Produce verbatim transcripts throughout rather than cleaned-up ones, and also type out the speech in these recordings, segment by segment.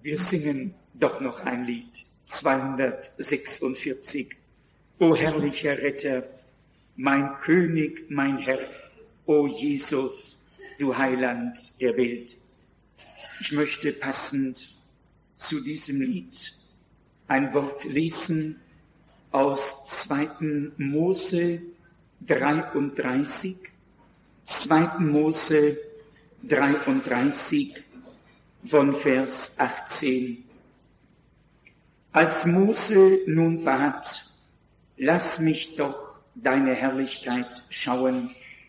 Wir singen doch noch ein Lied, zweihundertsechsundvierzig. O herrlicher Retter, mein König, mein Herr, o Jesus, du Heiland der Welt. Ich möchte passend zu diesem Lied ein Wort lesen aus zweiten Mose dreiunddreißig, zweiten Mose dreiunddreißig von Vers achtzehn. Als Mose nun bat, lass mich doch deine Herrlichkeit schauen,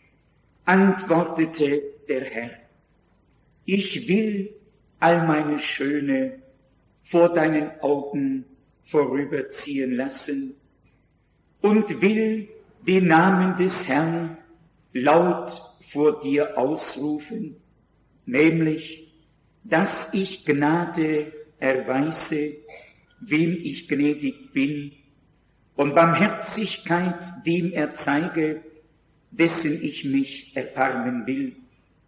antwortete der Herr, ich will all meine Schöne vor deinen Augen vorüberziehen lassen und will den Namen des Herrn laut vor dir ausrufen, nämlich, dass ich Gnade erweise, wem ich gnädig bin, und Barmherzigkeit dem erzeige, dessen ich mich erbarmen will.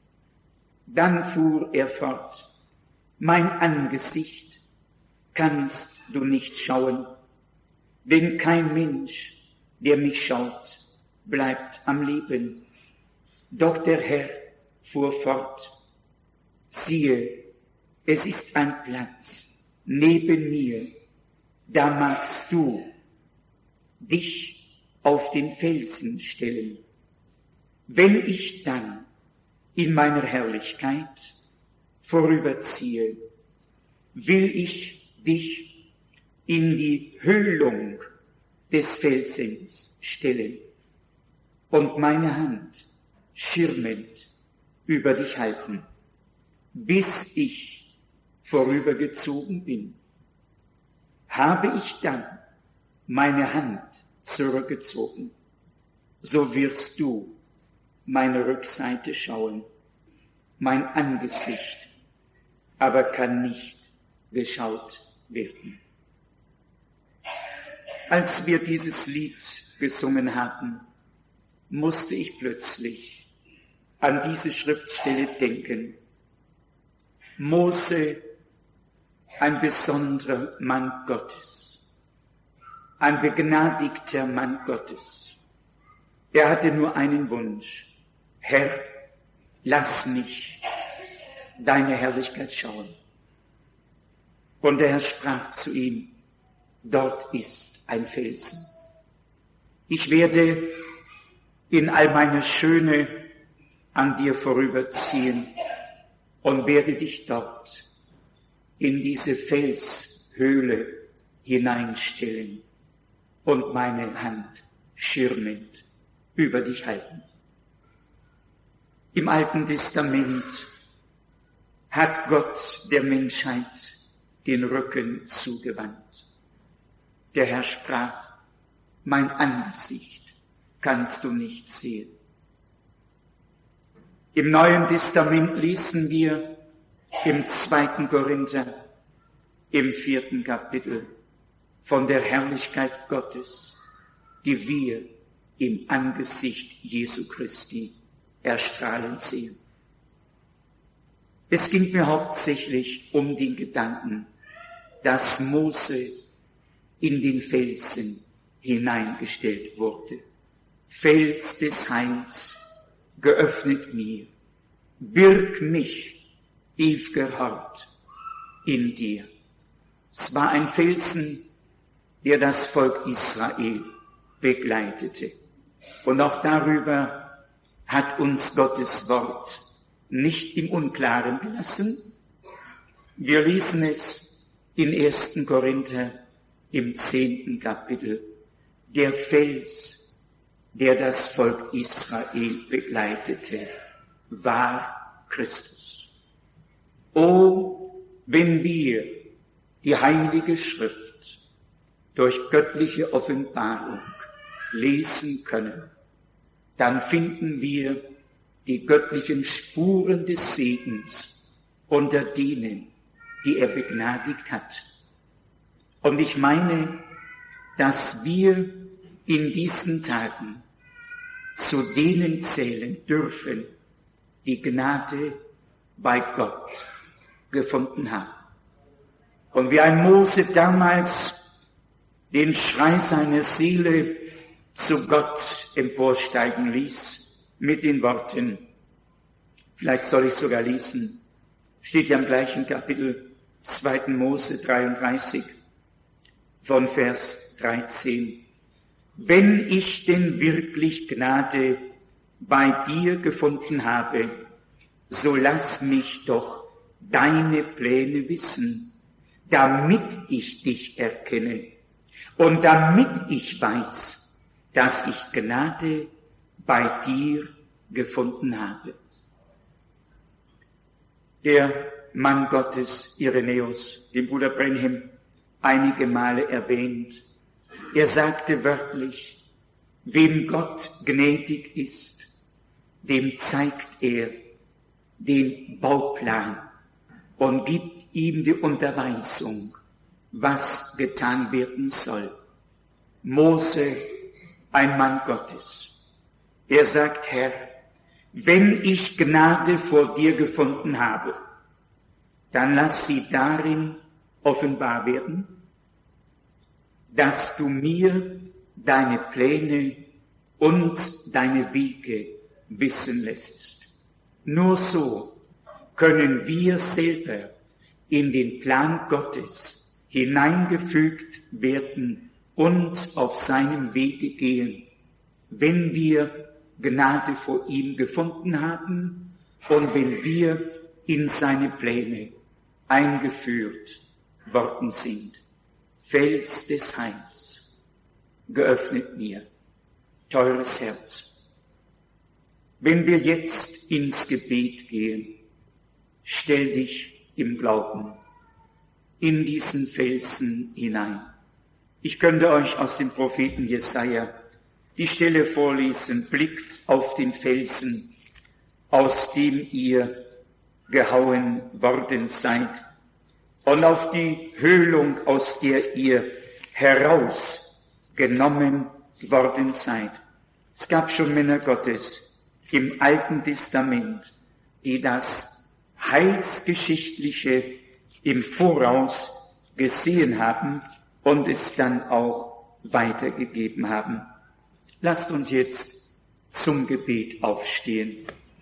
Dann fuhr er fort, mein Angesicht kannst du nicht schauen, denn kein Mensch, der mich schaut, bleibt am Leben. Doch der Herr fuhr fort, siehe, es ist ein Platz neben mir, da magst du dich auf den Felsen stellen. Wenn ich dann in meiner Herrlichkeit vorüberziehe, will ich dich in die Höhlung des Felsens stellen und meine Hand schirmend über dich halten, bis ich vorübergezogen bin. Habe ich dann meine Hand zurückgezogen, so wirst du meine Rückseite schauen, mein Angesicht aber kann nicht geschaut werden. Als wir dieses Lied gesungen hatten, musste ich plötzlich an diese Schriftstelle denken. Mose, ein besonderer Mann Gottes, ein begnadigter Mann Gottes. Er hatte nur einen Wunsch. Herr, lass mich deine Herrlichkeit schauen. Und der Herr sprach zu ihm, dort ist ein Felsen. Ich werde in all meiner Schöne an dir vorüberziehen und werde dich dort in diese Felshöhle hineinstellen und meine Hand schirmend über dich halten. Im Alten Testament hat Gott der Menschheit den Rücken zugewandt. Der Herr sprach, mein Angesicht kannst du nicht sehen. Im Neuen Testament lesen wir im zweiten Korinther, im vierten Kapitel, von der Herrlichkeit Gottes, die wir im Angesicht Jesu Christi erstrahlen sehen. Es ging mir hauptsächlich um den Gedanken, dass Mose in den Felsen hineingestellt wurde. Fels des Heils, geöffnet mir, birg mich, ewiger Hort, in dir. Es war ein Felsen, der das Volk Israel begleitete. Und auch darüber hat uns Gottes Wort nicht im Unklaren gelassen. Wir lesen es in ersten Korinther im zehnten Kapitel. Der Fels, der das Volk Israel begleitete, war Christus. O, wenn wir die Heilige Schrift durch göttliche Offenbarung lesen können, dann finden wir die göttlichen Spuren des Segens unter denen, die er begnadigt hat. Und ich meine, dass wir in diesen Tagen zu denen zählen dürfen, die Gnade bei Gott gefunden haben. Und wie ein Mose damals den Schrei seiner Seele zu Gott emporsteigen ließ, mit den Worten, vielleicht soll ich sogar lesen, steht ja im gleichen Kapitel, zweiten Mose dreiunddreißig, von Vers dreizehn. Wenn ich denn wirklich Gnade bei dir gefunden habe, so lass mich doch deine Pläne wissen, damit ich dich erkenne und damit ich weiß, dass ich Gnade bei dir gefunden habe. Der Mann Gottes, Irenäus, den Bruder Branham einige Male erwähnt, er sagte wörtlich, wem Gott gnädig ist, dem zeigt er den Bauplan und gibt ihm die Unterweisung, was getan werden soll. Mose, ein Mann Gottes, er sagt, Herr, wenn ich Gnade vor dir gefunden habe, dann lass sie darin offenbar werden, dass du mir deine Pläne und deine Wege wissen lässt. Nur so können wir selber in den Plan Gottes hineingefügt werden und auf seinem Wege gehen, wenn wir Gnade vor ihm gefunden haben und wenn wir in seine Pläne eingeführt worden sind. Fels des Heils, geöffnet mir, teures Herz. Wenn wir jetzt ins Gebet gehen, stell dich im Glauben in diesen Felsen hinein. Ich könnte euch aus dem Propheten Jesaja die Stelle vorlesen, blickt auf den Felsen, aus dem ihr gehauen worden seid, und auf die Höhlung, aus der ihr herausgenommen worden seid. Es gab schon Männer Gottes im Alten Testament, die das Heilsgeschichtliche im Voraus gesehen haben und es dann auch weitergegeben haben. Lasst uns jetzt zum Gebet aufstehen.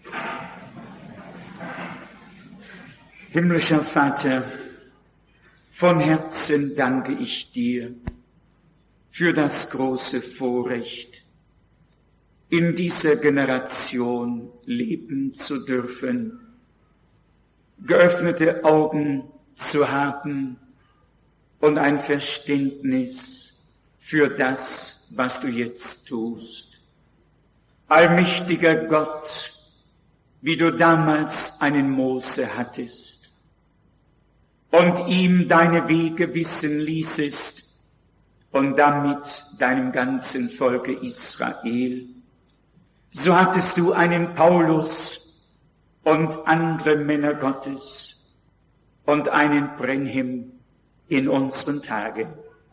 Himmlischer Vater, von Herzen danke ich dir für das große Vorrecht, in dieser Generation leben zu dürfen, geöffnete Augen zu haben und ein Verständnis für das, was du jetzt tust. Allmächtiger Gott, wie du damals einen Mose hattest und ihm deine Wege wissen ließest und damit deinem ganzen Volke Israel, so hattest du einen Paulus und andere Männer Gottes und einen Branham in unseren Tagen.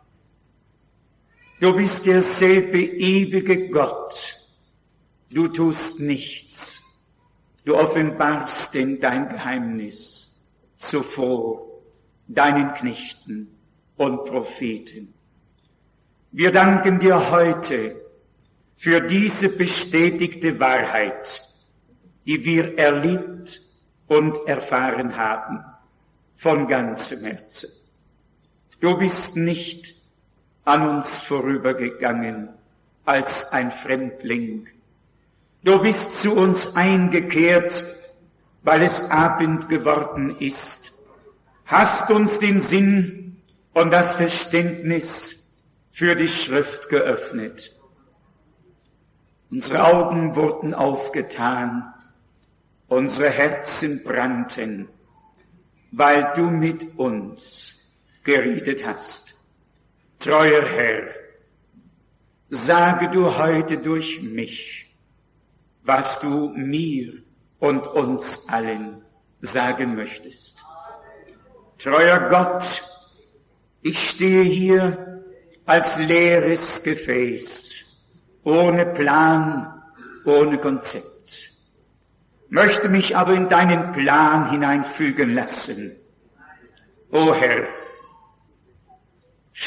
Du bist derselbe ewige Gott. Du tust nichts. Du offenbarst denn dein Geheimnis zuvor deinen Knechten und Propheten. Wir danken dir heute für diese bestätigte Wahrheit, die wir erlebt und erfahren haben, von ganzem Herzen. Du bist nicht an uns vorübergegangen als ein Fremdling. Du bist zu uns eingekehrt, weil es Abend geworden ist. Hast uns den Sinn und das Verständnis für die Schrift geöffnet. Unsere Augen wurden aufgetan, unsere Herzen brannten, weil du mit uns geredet hast. Treuer Herr, sage du heute durch mich, was du mir und uns allen sagen möchtest. Treuer Gott, ich stehe hier als leeres Gefäß, ohne Plan, ohne Konzept, möchte mich aber in deinen Plan hineinfügen lassen. O Herr,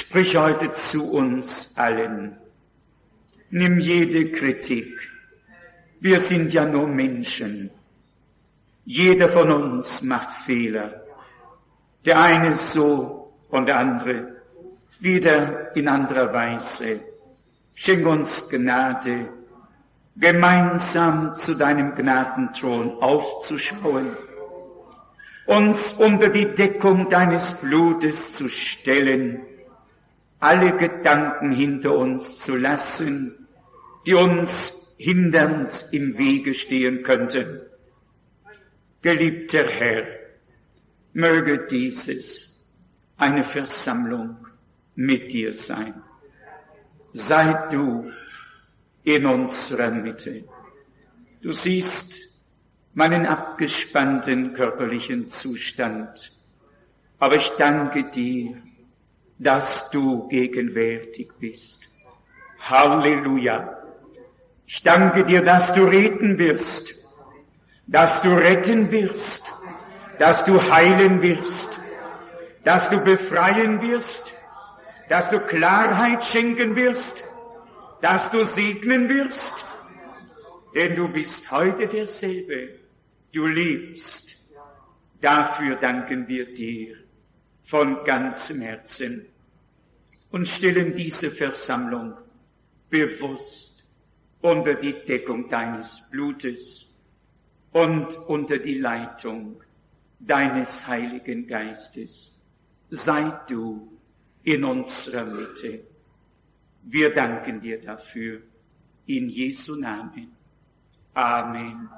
Sprich heute zu uns allen. Nimm jede Kritik. Wir sind ja nur Menschen. Jeder von uns macht Fehler. Der eine so und der andere wieder in anderer Weise. Schenk uns Gnade, gemeinsam zu deinem Gnadenthron aufzuschauen, uns unter die Deckung deines Blutes zu stellen, alle Gedanken hinter uns zu lassen, die uns hindernd im Wege stehen könnten. Geliebter Herr, möge dieses eine Versammlung mit dir sein. Sei du in unserer Mitte. Du siehst meinen abgespannten körperlichen Zustand, aber ich danke dir, dass du gegenwärtig bist. Halleluja! Ich danke dir, dass du reden wirst, dass du retten wirst, dass du heilen wirst, dass du befreien wirst, dass du Klarheit schenken wirst, dass du segnen wirst, denn du bist heute derselbe, du lebst. Dafür danken wir dir von ganzem Herzen und stellen diese Versammlung bewusst unter die Deckung deines Blutes und unter die Leitung deines Heiligen Geistes. Sei du in unserer Mitte. Wir danken dir dafür. In Jesu Namen. Amen.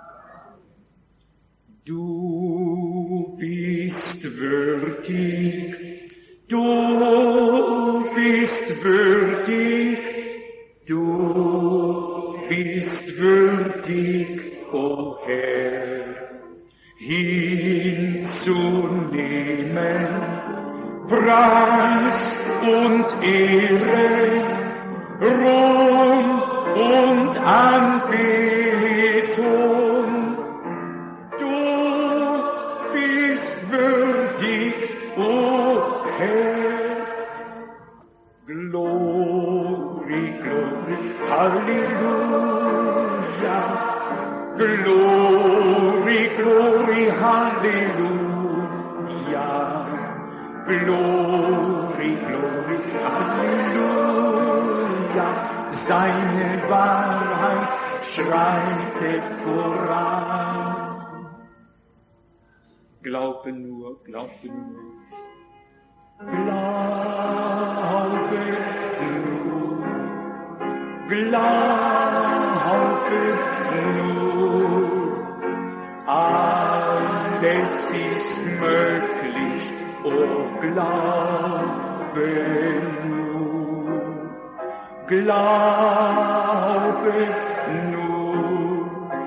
Du bist würdig, du bist würdig, du bist würdig, o Herr, hinzunehmen Preis und Ehre, Ruhm und Anbetung. Du bist würdig, o Herr. Glory, Glory, Halleluja. Glory, Glory, Halleluja. Glory, Glory, Halleluja. Seine Wahrheit schreitet voran. Glaube nur, glaube nur. Glaube nur. Glaube nur. Alles ist möglich, oh glaube nur. Glaube nur,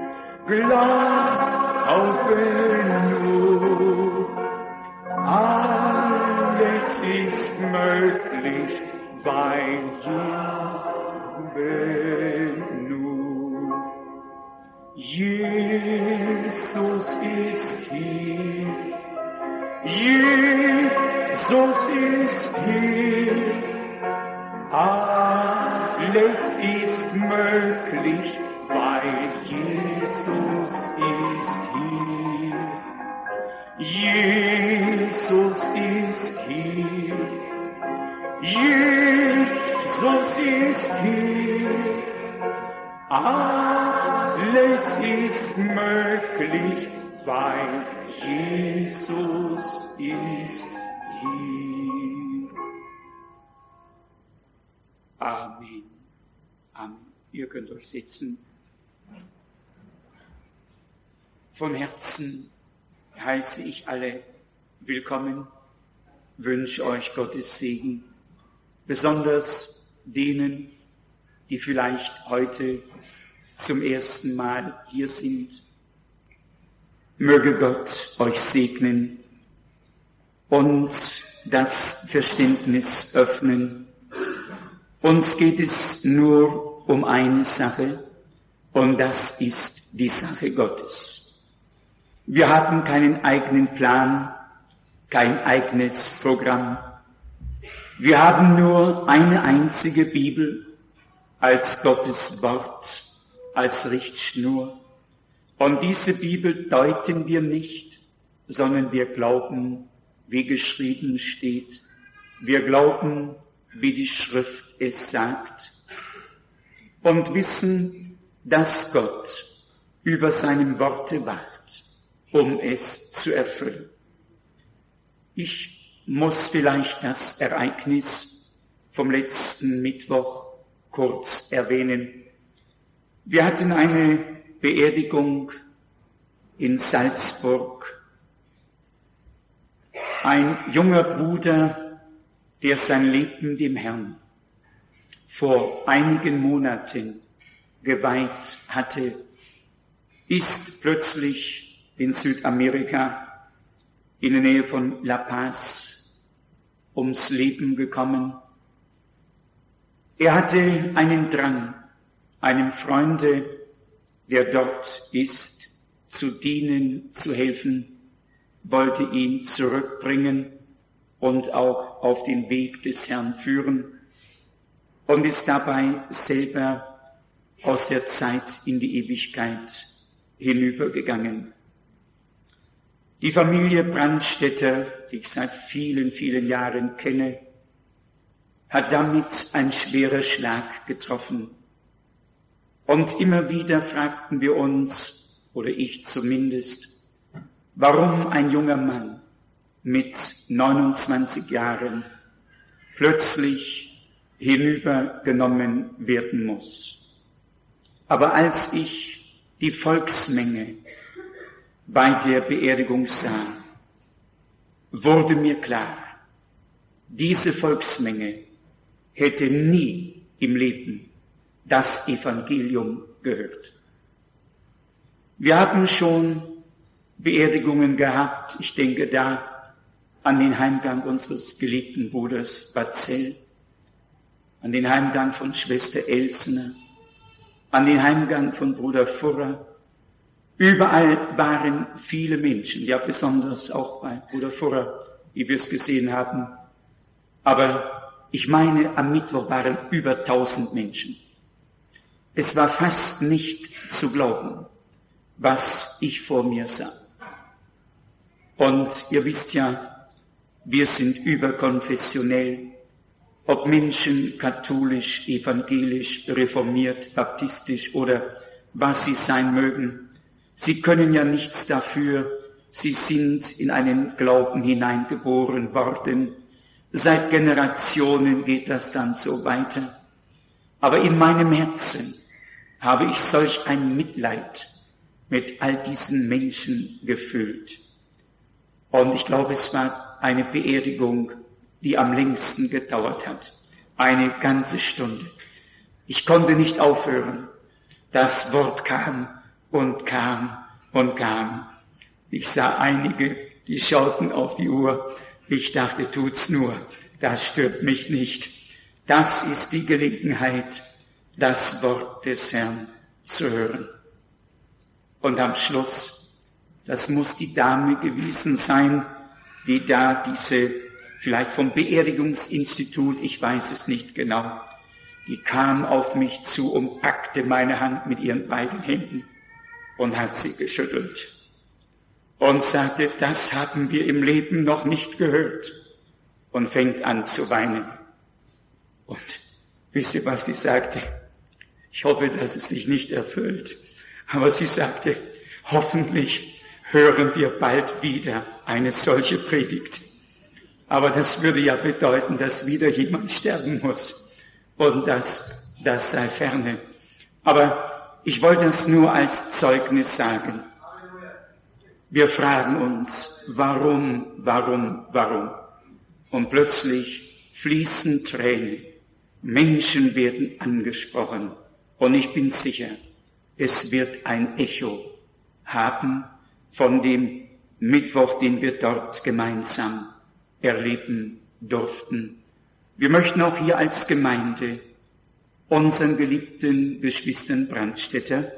glaube nur, alles ist möglich, weil Glaube nur. Jesus ist hier, Jesus ist hier. Alles ist möglich, weil Jesus ist hier. Jesus ist hier. Jesus ist hier. Alles ist möglich, weil Jesus ist hier. Amen. Amen. Ihr könnt euch sitzen. Von Herzen heiße ich alle willkommen, wünsche euch Gottes Segen, besonders denen, die vielleicht heute zum ersten Mal hier sind. Möge Gott euch segnen und das Verständnis öffnen. Uns geht es nur um eine Sache, und das ist die Sache Gottes. Wir haben keinen eigenen Plan, kein eigenes Programm. Wir haben nur eine einzige Bibel als Gottes Wort, als Richtschnur. Und diese Bibel deuten wir nicht, sondern wir glauben, wie geschrieben steht. Wir glauben, wie die Schrift es sagt. Und wissen, dass Gott über seinem Worte wacht, um es zu erfüllen. Ich muss vielleicht das Ereignis vom letzten Mittwoch kurz erwähnen. Wir hatten eine Beerdigung in Salzburg. Ein junger Bruder, der sein Leben dem Herrn vor einigen Monaten geweiht hatte, ist plötzlich in Südamerika in der Nähe von La Paz ums Leben gekommen. Er hatte einen Drang, einem Freunde, der dort ist, zu dienen, zu helfen, wollte ihn zurückbringen und auch auf den Weg des Herrn führen und ist dabei selber aus der Zeit in die Ewigkeit hinübergegangen. Die Familie Brandstätter, die ich seit vielen, vielen Jahren kenne, hat damit ein schwerer Schlag getroffen. Und immer wieder fragten wir uns, oder ich zumindest, warum ein junger Mann mit neunundzwanzig Jahren plötzlich hinübergenommen werden muss. Aber als ich die Volksmenge bei der Beerdigung sah, wurde mir klar, diese Volksmenge hätte nie im Leben das Evangelium gehört. Wir haben schon Beerdigungen gehabt, ich denke da an den Heimgang unseres geliebten Bruders Batzell, an den Heimgang von Schwester Elsner, an den Heimgang von Bruder Furrer. Überall waren viele Menschen, ja besonders auch bei Bruder Furrer, wie wir es gesehen haben. Aber ich meine, am Mittwoch waren über tausend Menschen. Es war fast nicht zu glauben, was ich vor mir sah. Und ihr wisst ja, wir sind überkonfessionell, ob Menschen katholisch, evangelisch, reformiert, baptistisch oder was sie sein mögen. Sie können ja nichts dafür, sie sind in einen Glauben hineingeboren worden. Seit Generationen geht das dann so weiter. Aber in meinem Herzen habe ich solch ein Mitleid mit all diesen Menschen gefühlt. Und ich glaube, es war eine Beerdigung, die am längsten gedauert hat. Eine ganze Stunde. Ich konnte nicht aufhören. Das Wort kam und kam und kam. Ich sah einige, die schauten auf die Uhr. Ich dachte, tut's nur. Das stört mich nicht. Das ist die Gelegenheit, das Wort des Herrn zu hören. Und am Schluss, das muss die Dame gewesen sein, die da diese, vielleicht vom Beerdigungsinstitut, ich weiß es nicht genau, die kam auf mich zu und packte meine Hand mit ihren beiden Händen und hat sie geschüttelt und sagte, das haben wir im Leben noch nicht gehört, und fängt an zu weinen. Und wisst ihr, was sie sagte? Ich hoffe, dass es sich nicht erfüllt. Aber sie sagte, hoffentlich hören wir bald wieder eine solche Predigt. Aber das würde ja bedeuten, dass wieder jemand sterben muss. Und das, das sei ferne. Aber ich wollte es nur als Zeugnis sagen. Wir fragen uns, warum, warum, warum? Und plötzlich fließen Tränen. Menschen werden angesprochen. Und ich bin sicher, es wird ein Echo haben von dem Mittwoch, den wir dort gemeinsam erleben durften. Wir möchten auch hier als Gemeinde unseren geliebten Geschwistern Brandstätter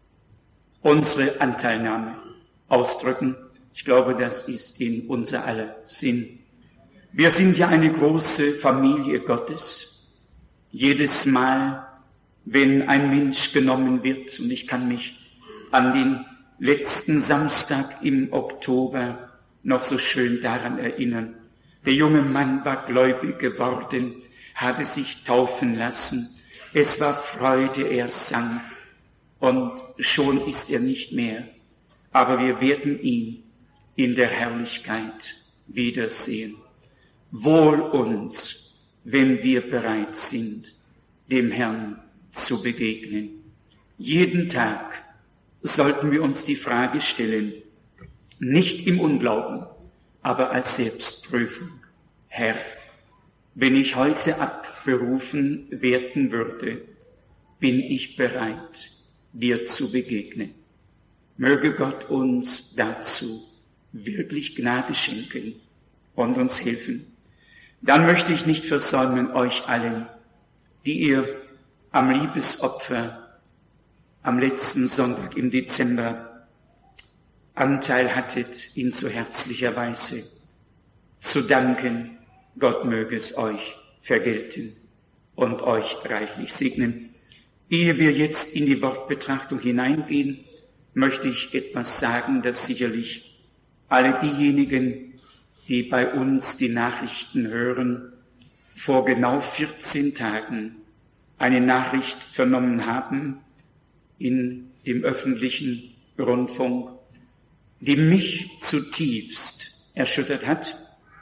unsere Anteilnahme ausdrücken. Ich glaube, das ist in unser aller Sinn. Wir sind ja eine große Familie Gottes. Jedes Mal, wenn ein Mensch genommen wird, und ich kann mich an den letzten Samstag im Oktober noch so schön daran erinnern. Der junge Mann war gläubig geworden, hatte sich taufen lassen. Es war Freude, er sang. Und schon ist er nicht mehr. Aber wir werden ihn in der Herrlichkeit wiedersehen. Wohl uns, wenn wir bereit sind, dem Herrn zu begegnen. Jeden Tag sollten wir uns die Frage stellen, nicht im Unglauben, aber als Selbstprüfung. Herr, wenn ich heute abberufen werden würde, bin ich bereit, dir zu begegnen. Möge Gott uns dazu wirklich Gnade schenken und uns helfen. Dann möchte ich nicht versäumen, euch allen, die ihr am Liebesopfer am letzten Sonntag im Dezember Anteil hattet, in so herzlicher Weise zu danken. Gott möge es euch vergelten und euch reichlich segnen. Ehe wir jetzt in die Wortbetrachtung hineingehen, möchte ich etwas sagen, das sicherlich alle diejenigen, die bei uns die Nachrichten hören, vor genau vierzehn Tagen eine Nachricht vernommen haben in dem öffentlichen Rundfunk, die mich zutiefst erschüttert hat.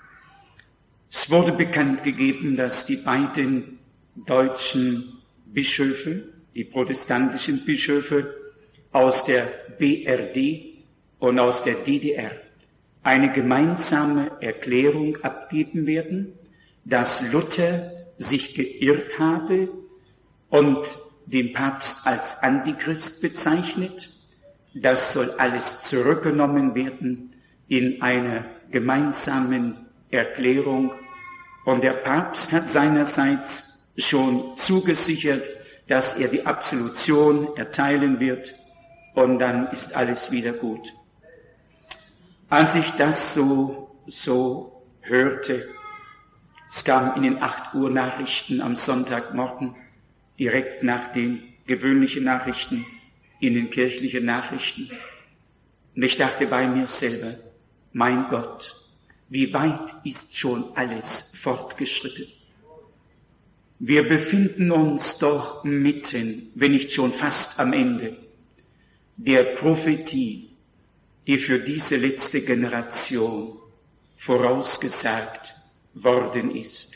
Es wurde bekannt gegeben, dass die beiden deutschen Bischöfe, die protestantischen Bischöfe aus der B R D und aus der D D R eine gemeinsame Erklärung abgeben werden, dass Luther sich geirrt habe und den Papst als Antichrist bezeichnet. Das soll alles zurückgenommen werden in einer gemeinsamen Erklärung. Und der Papst hat seinerseits schon zugesichert, dass er die Absolution erteilen wird und dann ist alles wieder gut. Als ich das so, so hörte, es kam in den acht Uhr Nachrichten am Sonntagmorgen, direkt nach den gewöhnlichen Nachrichten, in den kirchlichen Nachrichten. Und ich dachte bei mir selber, mein Gott, wie weit ist schon alles fortgeschritten? Wir befinden uns doch mitten, wenn nicht schon fast am Ende, der Prophetie, die für diese letzte Generation vorausgesagt worden ist.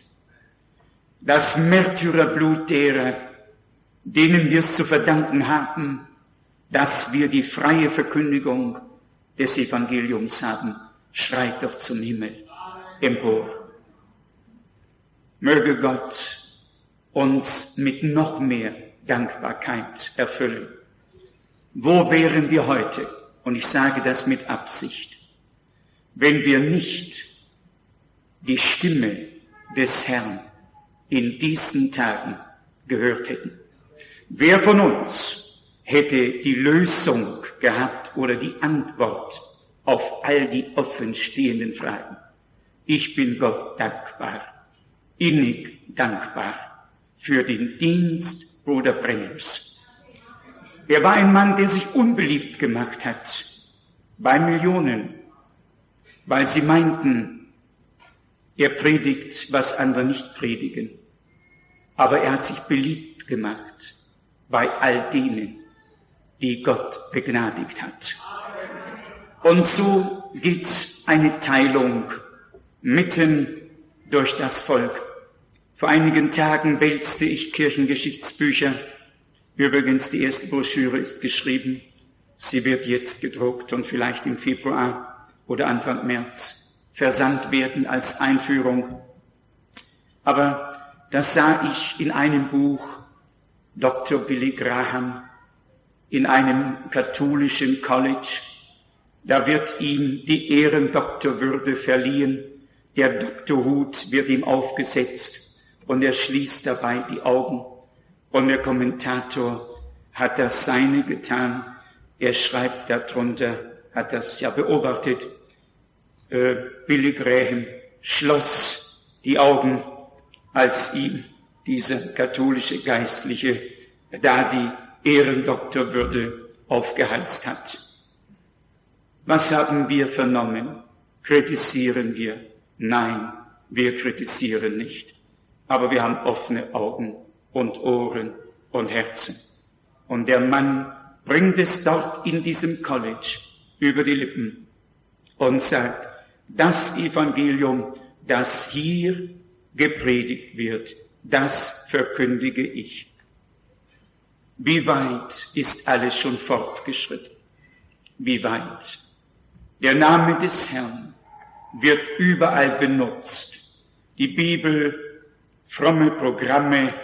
Das Märtyrerblut derer, denen wir es zu verdanken haben, dass wir die freie Verkündigung des Evangeliums haben, schreit doch zum Himmel empor. Möge Gott uns mit noch mehr Dankbarkeit erfüllen. Wo wären wir heute? Und ich sage das mit Absicht, wenn wir nicht die Stimme des Herrn in diesen Tagen gehört hätten. Wer von uns hätte die Lösung gehabt oder die Antwort auf all die offen stehenden Fragen? Ich bin Gott dankbar, innig dankbar für den Dienst Bruder Brennims. Er war ein Mann, der sich unbeliebt gemacht hat bei Millionen, weil sie meinten, er predigt, was andere nicht predigen. Aber er hat sich beliebt gemacht bei all denen, die Gott begnadigt hat. Und so geht eine Teilung mitten durch das Volk. Vor einigen Tagen wälzte ich Kirchengeschichtsbücher. Übrigens, die erste Broschüre ist geschrieben. Sie wird jetzt gedruckt und vielleicht im Februar oder Anfang März versandt werden als Einführung. Aber das sah ich in einem Buch, Doktor Billy Graham, in einem katholischen College. Da wird ihm die Ehrendoktorwürde verliehen. Der Doktorhut wird ihm aufgesetzt und er schließt dabei die Augen. Und der Kommentator hat das Seine getan. Er schreibt darunter, hat das ja beobachtet, äh, Billy Graham schloss die Augen, als ihm dieser katholische Geistliche da die Ehrendoktorwürde aufgehalst hat. Was haben wir vernommen? Kritisieren wir? Nein, wir kritisieren nicht. Aber wir haben offene Augen und Ohren und Herzen. Und der Mann bringt es dort in diesem College über die Lippen und sagt, das Evangelium, das hier gepredigt wird, das verkündige ich. Wie weit ist alles schon fortgeschritten? Wie weit? Der Name des Herrn wird überall benutzt. Die Bibel, fromme Programme,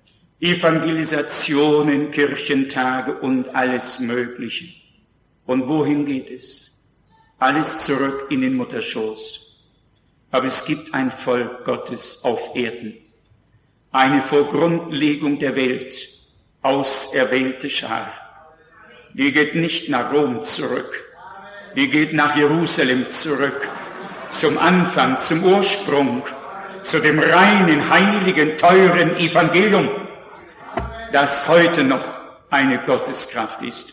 Evangelisationen, Kirchentage und alles Mögliche. Und wohin geht es? Alles zurück in den Mutterschoß. Aber es gibt ein Volk Gottes auf Erden. Eine vor Grundlegung der Welt auserwählte Schar. Die geht nicht nach Rom zurück. Die geht nach Jerusalem zurück. Zum Anfang, zum Ursprung, zu dem reinen, heiligen, teuren Evangelium, das heute noch eine Gotteskraft ist.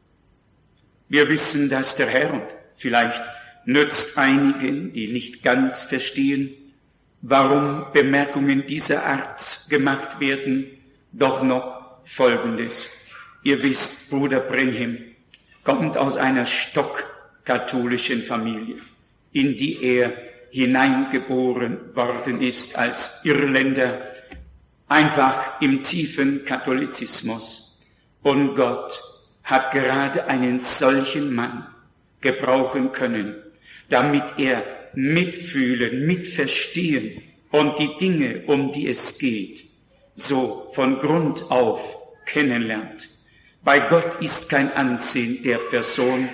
Wir wissen, dass der Herr, und vielleicht nützt einigen, die nicht ganz verstehen, warum Bemerkungen dieser Art gemacht werden, doch noch Folgendes. Ihr wisst, Bruder Brenhem kommt aus einer stockkatholischen Familie, in die er hineingeboren worden ist als Irländer, einfach im tiefen Katholizismus. Und Gott hat gerade einen solchen Mann gebrauchen können, damit er mitfühlen, mitverstehen und die Dinge, um die es geht, so von Grund auf kennenlernt. Bei Gott ist kein Ansehen der Person.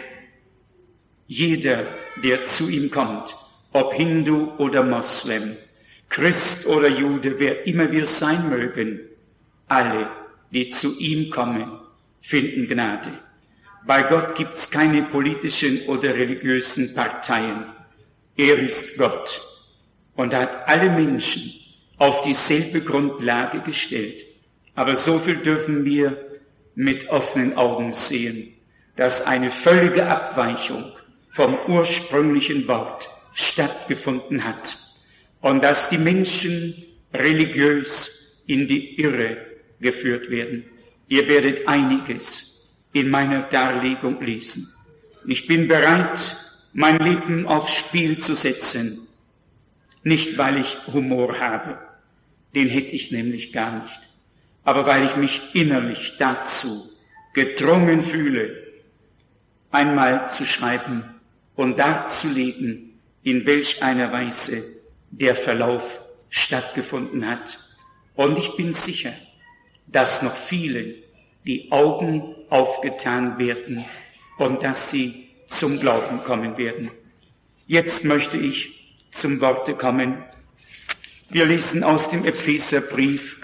Jeder, der zu ihm kommt, ob Hindu oder Moslem, Christ oder Jude, wer immer wir sein mögen, alle, die zu ihm kommen, finden Gnade. Bei Gott gibt's keine politischen oder religiösen Parteien. Er ist Gott und hat alle Menschen auf dieselbe Grundlage gestellt. Aber so viel dürfen wir mit offenen Augen sehen, dass eine völlige Abweichung vom ursprünglichen Wort stattgefunden hat und dass die Menschen religiös in die Irre geführt werden. Ihr werdet einiges in meiner Darlegung lesen. Ich bin bereit, mein Leben aufs Spiel zu setzen, nicht weil ich Humor habe, den hätte ich nämlich gar nicht, aber weil ich mich innerlich dazu gedrungen fühle, einmal zu schreiben und darzulegen, in welch einer Weise der Verlauf stattgefunden hat. Und ich bin sicher, dass noch vielen die Augen aufgetan werden und dass sie zum Glauben kommen werden. Jetzt möchte ich zum Worte kommen. Wir lesen aus dem Epheserbrief,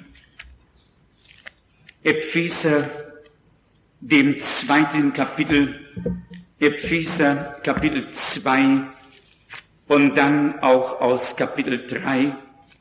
Epheser, dem zweiten Kapitel, Epheser Kapitel zwei und dann auch aus Kapitel drei.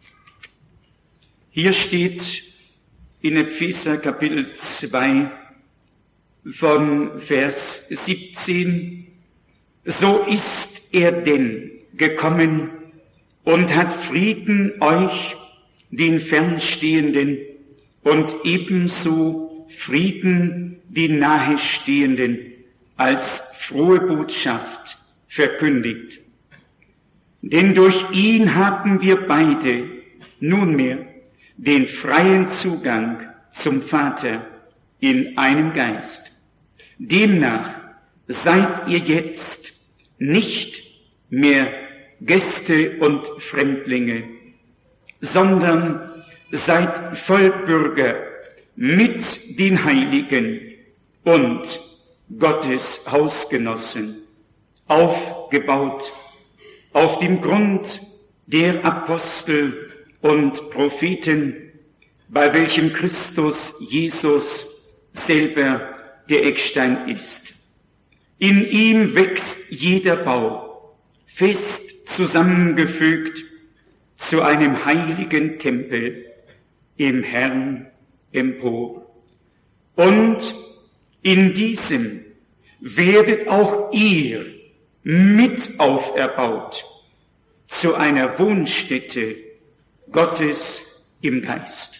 Hier steht in Epheser Kapitel zwei von Vers siebzehn, so ist er denn gekommen und hat Frieden euch, den Fernstehenden, und ebenso Frieden den Nahestehenden als frohe Botschaft verkündigt. Denn durch ihn haben wir beide nunmehr den freien Zugang zum Vater in einem Geist. Demnach seid ihr jetzt nicht mehr Gäste und Fremdlinge, sondern seid Vollbürger mit den Heiligen und Gottes Hausgenossen, aufgebaut auf dem Grund der Apostel und Propheten, bei welchem Christus Jesus selber der Eckstein ist. In ihm wächst jeder Bau, fest zusammengefügt zu einem heiligen Tempel im Herrn empor. Und in diesem werdet auch ihr mit auferbaut zu einer Wohnstätte Gottes im Geist.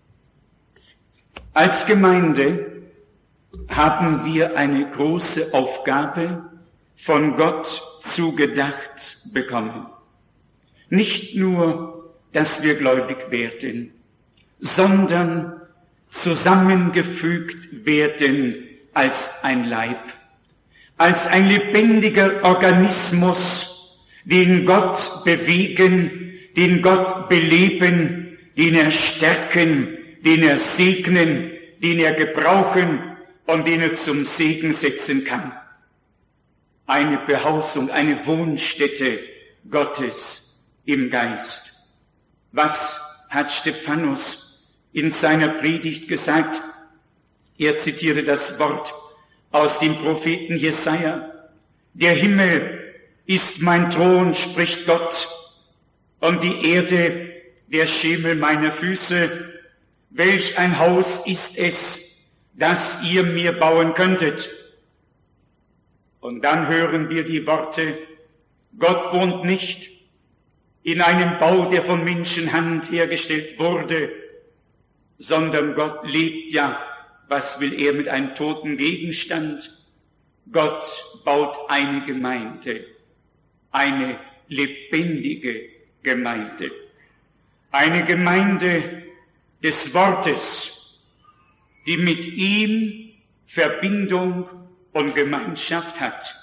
Als Gemeinde haben wir eine große Aufgabe von Gott zugedacht bekommen. Nicht nur, dass wir gläubig werden, sondern zusammengefügt werden als ein Leib, als ein lebendiger Organismus, den Gott bewegen, den Gott beleben, den er stärken, den er segnen, den er gebrauchen und den er zum Segen setzen kann. Eine Behausung, eine Wohnstätte Gottes im Geist. Was hat Stephanus in seiner Predigt gesagt? Er zitierte das Wort aus dem Propheten Jesaja. Der Himmel ist mein Thron, spricht Gott, und die Erde der Schemel meiner Füße. Welch ein Haus ist es, das ihr mir bauen könntet? Und dann hören wir die Worte, Gott wohnt nicht in einem Bau, der von Menschenhand hergestellt wurde, sondern Gott lebt ja. Was will er mit einem toten Gegenstand? Gott baut eine Gemeinde, eine lebendige Gemeinde, eine Gemeinde des Wortes, die mit ihm Verbindung und Gemeinschaft hat,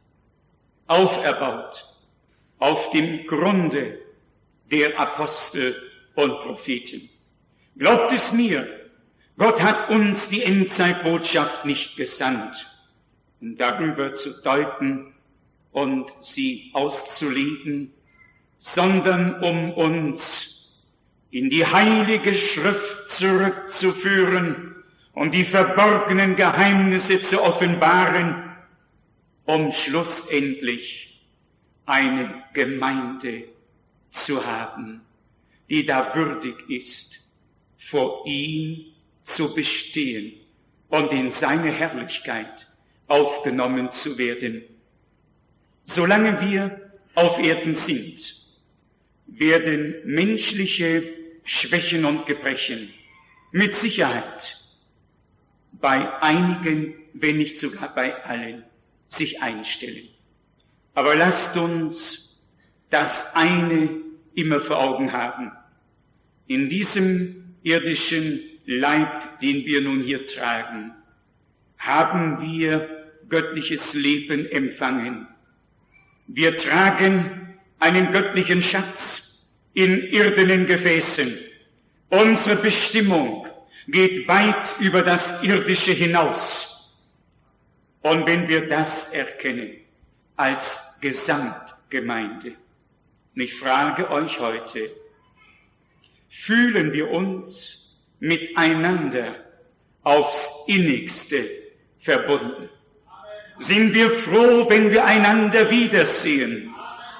auferbaut auf dem Grunde der Apostel und Propheten. Glaubt es mir, Gott hat uns die Endzeitbotschaft nicht gesandt, um darüber zu deuten und sie auszulegen, sondern um uns in die Heilige Schrift zurückzuführen und die verborgenen Geheimnisse zu offenbaren, um schlussendlich eine Gemeinde zu haben, die da würdig ist, vor ihm zu bestehen und in seine Herrlichkeit aufgenommen zu werden. Solange wir auf Erden sind, werden menschliche Schwächen und Gebrechen mit Sicherheit bei einigen, wenn nicht sogar bei allen, sich einstellen. Aber lasst uns das eine immer vor Augen haben. In diesem irdischen Leib, den wir nun hier tragen, haben wir göttliches Leben empfangen. Wir tragen einen göttlichen Schatz in irdenen Gefäßen. Unsere Bestimmung geht weit über das Irdische hinaus. Und wenn wir das erkennen als Gesamtgemeinde, und ich frage euch heute, fühlen wir uns miteinander aufs Innigste verbunden? Sind wir froh, wenn wir einander wiedersehen?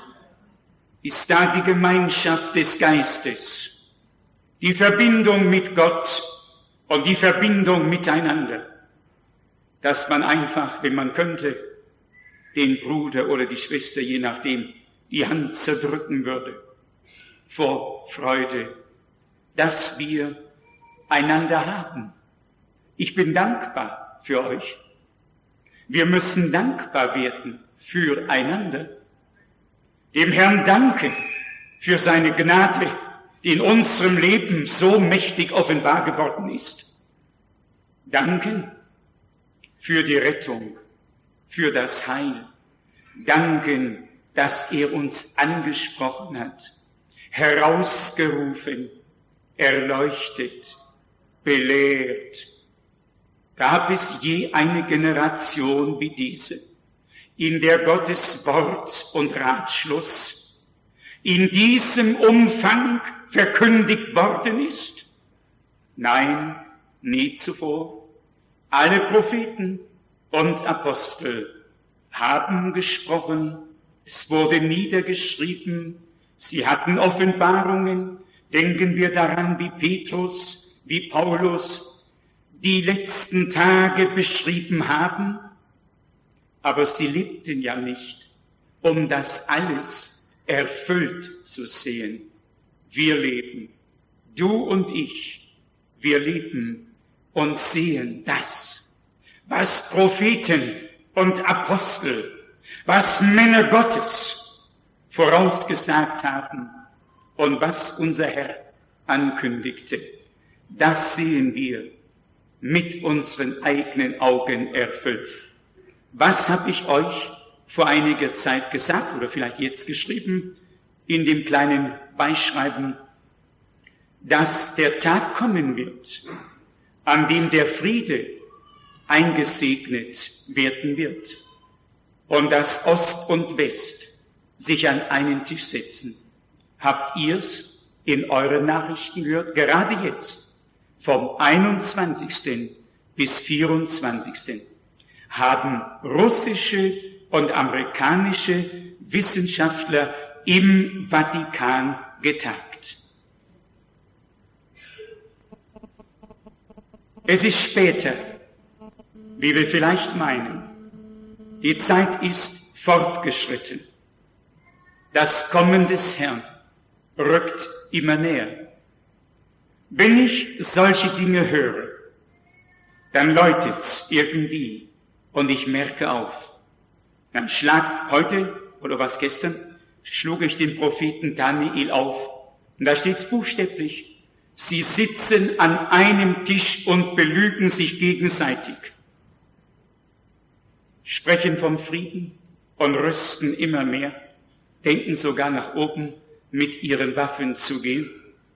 Ist da die Gemeinschaft des Geistes, die Verbindung mit Gott und die Verbindung miteinander, dass man einfach, wenn man könnte, den Bruder oder die Schwester, je nachdem, die Hand zerdrücken würde, vor Freude, dass wir einander haben. Ich bin dankbar für euch. Wir müssen dankbar werden füreinander. Dem Herrn danken für seine Gnade, die in unserem Leben so mächtig offenbar geworden ist. Danken für die Rettung, für das Heil. Danken, dass er uns angesprochen hat, herausgerufen, erleuchtet, belehrt. Gab es je eine Generation wie diese, in der Gottes Wort und Ratschluss in diesem Umfang verkündigt worden ist? Nein, nie zuvor. Alle Propheten und Apostel haben gesprochen, es wurde niedergeschrieben, Sie hatten Offenbarungen, denken wir daran, wie Petrus, wie Paulus die letzten Tage beschrieben haben, aber sie lebten ja nicht, um das alles erfüllt zu sehen. Wir leben, du und ich, wir leben und sehen das, was Propheten und Apostel, was Männer Gottes vorausgesagt haben und was unser Herr ankündigte. Das sehen wir mit unseren eigenen Augen erfüllt. Was habe ich euch vor einiger Zeit gesagt oder vielleicht jetzt geschrieben in dem kleinen Beischreiben, dass der Tag kommen wird, an dem der Friede eingesegnet werden wird und dass Ost und West sich an einen Tisch setzen. Habt ihr's in euren Nachrichten gehört? Gerade jetzt, vom einundzwanzigsten bis vierundzwanzigsten haben russische und amerikanische Wissenschaftler im Vatikan getagt. Es ist später, wie wir vielleicht meinen. Die Zeit ist fortgeschritten. Das Kommen des Herrn rückt immer näher. Wenn ich solche Dinge höre, dann läutet's irgendwie und ich merke auf. Dann schlag heute, oder was gestern, schlug ich den Propheten Daniel auf. Und da steht's buchstäblich. Sie sitzen an einem Tisch und belügen sich gegenseitig, sprechen vom Frieden und rüsten immer mehr, denken sogar nach oben mit ihren Waffen zu gehen.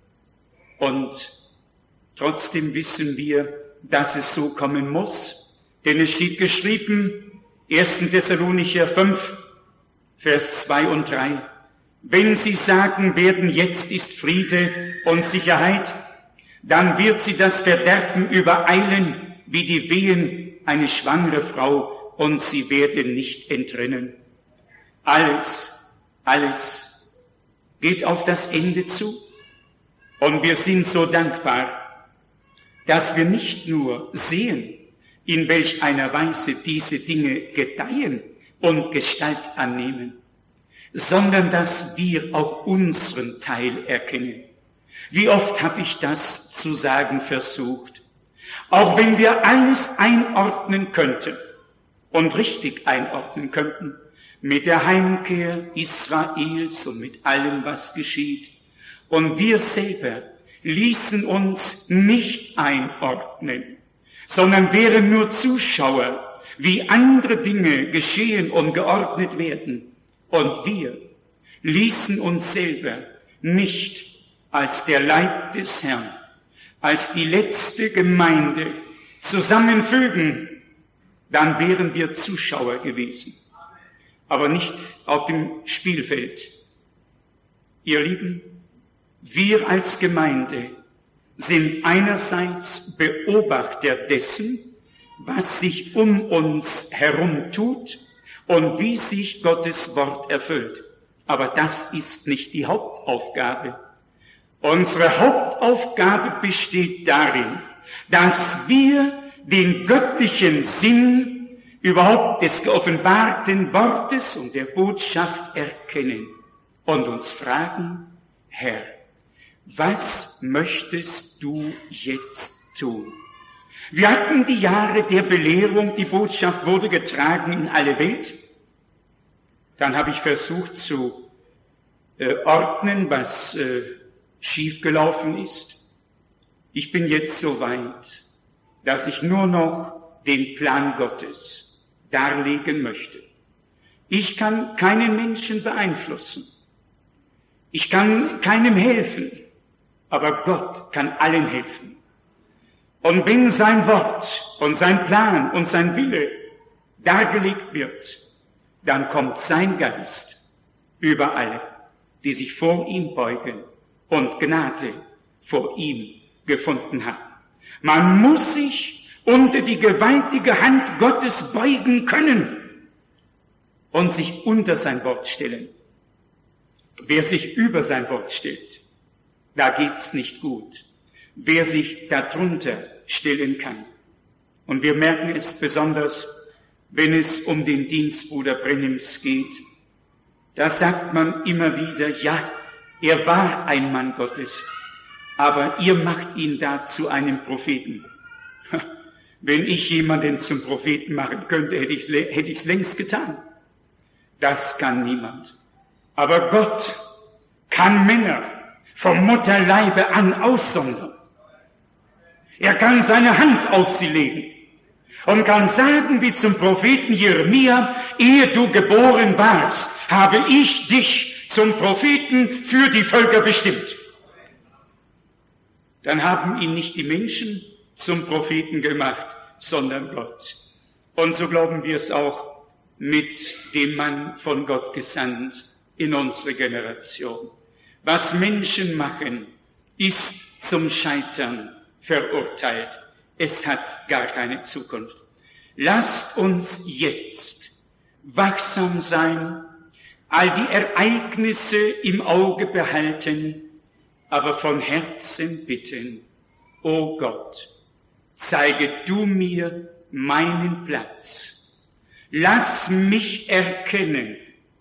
Und trotzdem wissen wir, dass es so kommen muss, denn es steht geschrieben, erster Thessalonicher fünf, Vers zwei und drei, wenn sie sagen werden, jetzt ist Friede und Sicherheit, dann wird sie das Verderben übereilen, wie die Wehen eine schwangere Frau, und sie werden nicht entrinnen. Alles, alles geht auf das Ende zu. Und wir sind so dankbar, dass wir nicht nur sehen, in welch einer Weise diese Dinge gedeihen und Gestalt annehmen, sondern dass wir auch unseren Teil erkennen. Wie oft habe ich das zu sagen versucht? Auch wenn wir alles einordnen könnten und richtig einordnen könnten, mit der Heimkehr Israels und mit allem, was geschieht, und wir selber ließen uns nicht einordnen, sondern wären nur Zuschauer, wie andere Dinge geschehen und geordnet werden, und wir ließen uns selber nicht als der Leib des Herrn, als die letzte Gemeinde zusammenfügen, dann wären wir Zuschauer gewesen, aber nicht auf dem Spielfeld. Ihr Lieben, wir als Gemeinde sind einerseits Beobachter dessen, was sich um uns herum tut und wie sich Gottes Wort erfüllt. Aber das ist nicht die Hauptaufgabe. Unsere Hauptaufgabe besteht darin, dass wir den göttlichen Sinn überhaupt des geoffenbarten Wortes und der Botschaft erkennen und uns fragen, Herr, was möchtest du jetzt tun? Wir hatten die Jahre der Belehrung, die Botschaft wurde getragen in alle Welt. Dann habe ich versucht zu äh, ordnen, was äh, schiefgelaufen ist. Ich bin jetzt so weit, dass ich nur noch den Plan Gottes darlegen möchte. Ich kann keinen Menschen beeinflussen. Ich kann keinem helfen, aber Gott kann allen helfen. Und wenn sein Wort und sein Plan und sein Wille dargelegt wird, dann kommt sein Geist über alle, die sich vor ihm beugen und Gnade vor ihm gefunden haben. Man muss sich unter die gewaltige Hand Gottes beugen können und sich unter sein Wort stellen. Wer sich über sein Wort stellt, da geht's nicht gut. Wer sich darunter stellen kann. Und wir merken es besonders, wenn es um den Dienst Bruder Brenhims geht. Da sagt man immer wieder, ja, er war ein Mann Gottes, aber ihr macht ihn da zu einem Propheten. Wenn ich jemanden zum Propheten machen könnte, hätte ich hätte ich es längst getan. Das kann niemand. Aber Gott kann Männer vom Mutterleibe an aussondern. Er kann seine Hand auf sie legen und kann sagen, wie zum Propheten Jeremia, ehe du geboren warst, habe ich dich zum Propheten für die Völker bestimmt. Dann haben ihn nicht die Menschen zum Propheten gemacht, sondern Gott. Und so glauben wir es auch mit dem Mann von Gott gesandt in unsere Generation. Was Menschen machen, ist zum Scheitern verurteilt. Es hat gar keine Zukunft. Lasst uns jetzt wachsam sein, all die Ereignisse im Auge behalten, aber von Herzen bitten, o Gott, zeige du mir meinen Platz. Lass mich erkennen,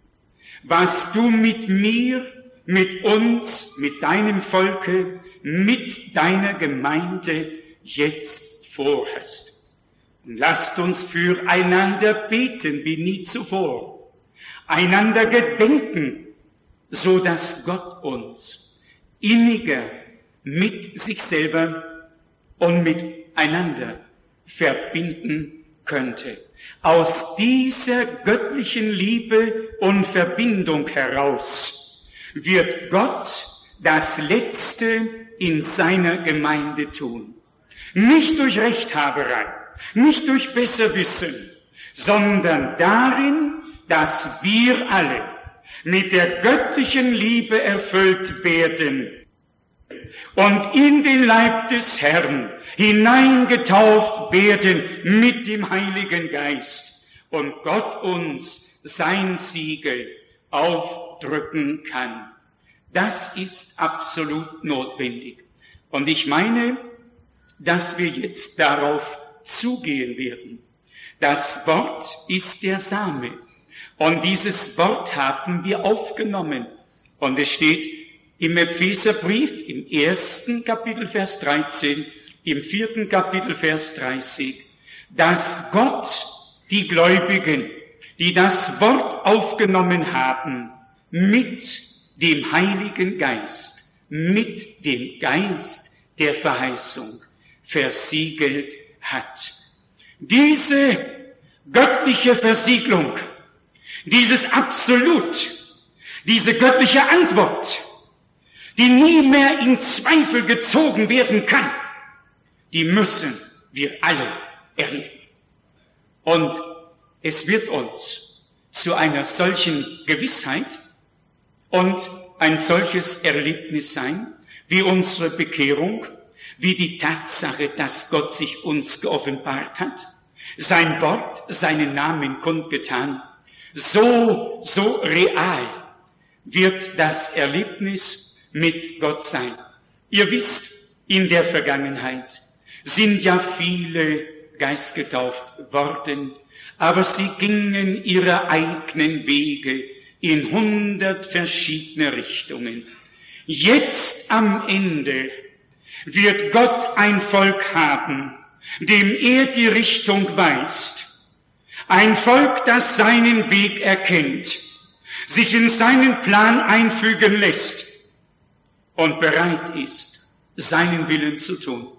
was du mit mir, mit uns, mit deinem Volke, mit deiner Gemeinde jetzt vorhast. Und lasst uns füreinander beten wie nie zuvor, einander gedenken, so dass Gott uns inniger mit sich selber und miteinander verbinden könnte. Aus dieser göttlichen Liebe und Verbindung heraus wird Gott das Letzte in seiner Gemeinde tun. Nicht durch Rechthaberei, nicht durch Besserwissen, sondern darin, dass wir alle mit der göttlichen Liebe erfüllt werden und in den Leib des Herrn hineingetauft werden mit dem Heiligen Geist und Gott uns sein Siegel aufdrücken kann. Das ist absolut notwendig. Und ich meine, dass wir jetzt darauf zugehen werden. Das Wort ist der Same. Und dieses Wort haben wir aufgenommen. Und es steht im Epheserbrief, im ersten Kapitel, Vers dreizehn, im vierten Kapitel, Vers dreißig, dass Gott die Gläubigen, die das Wort aufgenommen haben, mit dem Heiligen Geist, mit dem Geist der Verheißung versiegelt hat. Diese göttliche Versiegelung, dieses Absolut, diese göttliche Antwort, die nie mehr in Zweifel gezogen werden kann, die müssen wir alle erleben. Und es wird uns zu einer solchen Gewissheit und ein solches Erlebnis sein, wie unsere Bekehrung, wie die Tatsache, dass Gott sich uns geoffenbart hat, sein Wort, seinen Namen kundgetan. So, so real wird das Erlebnis mit Gott sein. Ihr wisst, in der Vergangenheit sind ja viele geistgetauft worden, aber sie gingen ihre eigenen Wege in hundert verschiedene Richtungen. Jetzt am Ende wird Gott ein Volk haben, dem er die Richtung weist. Ein Volk, das seinen Weg erkennt, sich in seinen Plan einfügen lässt und bereit ist, seinen Willen zu tun.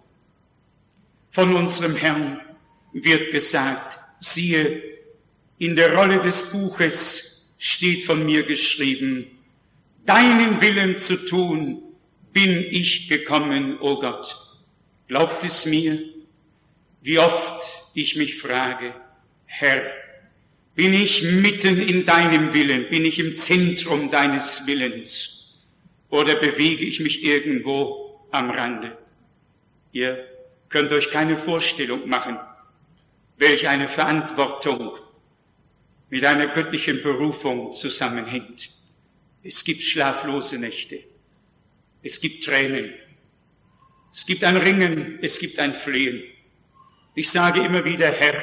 Von unserem Herrn wird gesagt, siehe, in der Rolle des Buches steht von mir geschrieben, deinen Willen zu tun, bin ich gekommen, o Gott. Glaubt es mir, wie oft ich mich frage, Herr, bin ich mitten in deinem Willen, bin ich im Zentrum deines Willens oder bewege ich mich irgendwo am Rande? Ihr könnt euch keine Vorstellung machen, welch eine Verantwortung mit einer göttlichen Berufung zusammenhängt. Es gibt schlaflose Nächte. Es gibt Tränen. Es gibt ein Ringen. Es gibt ein Flehen. Ich sage immer wieder, Herr,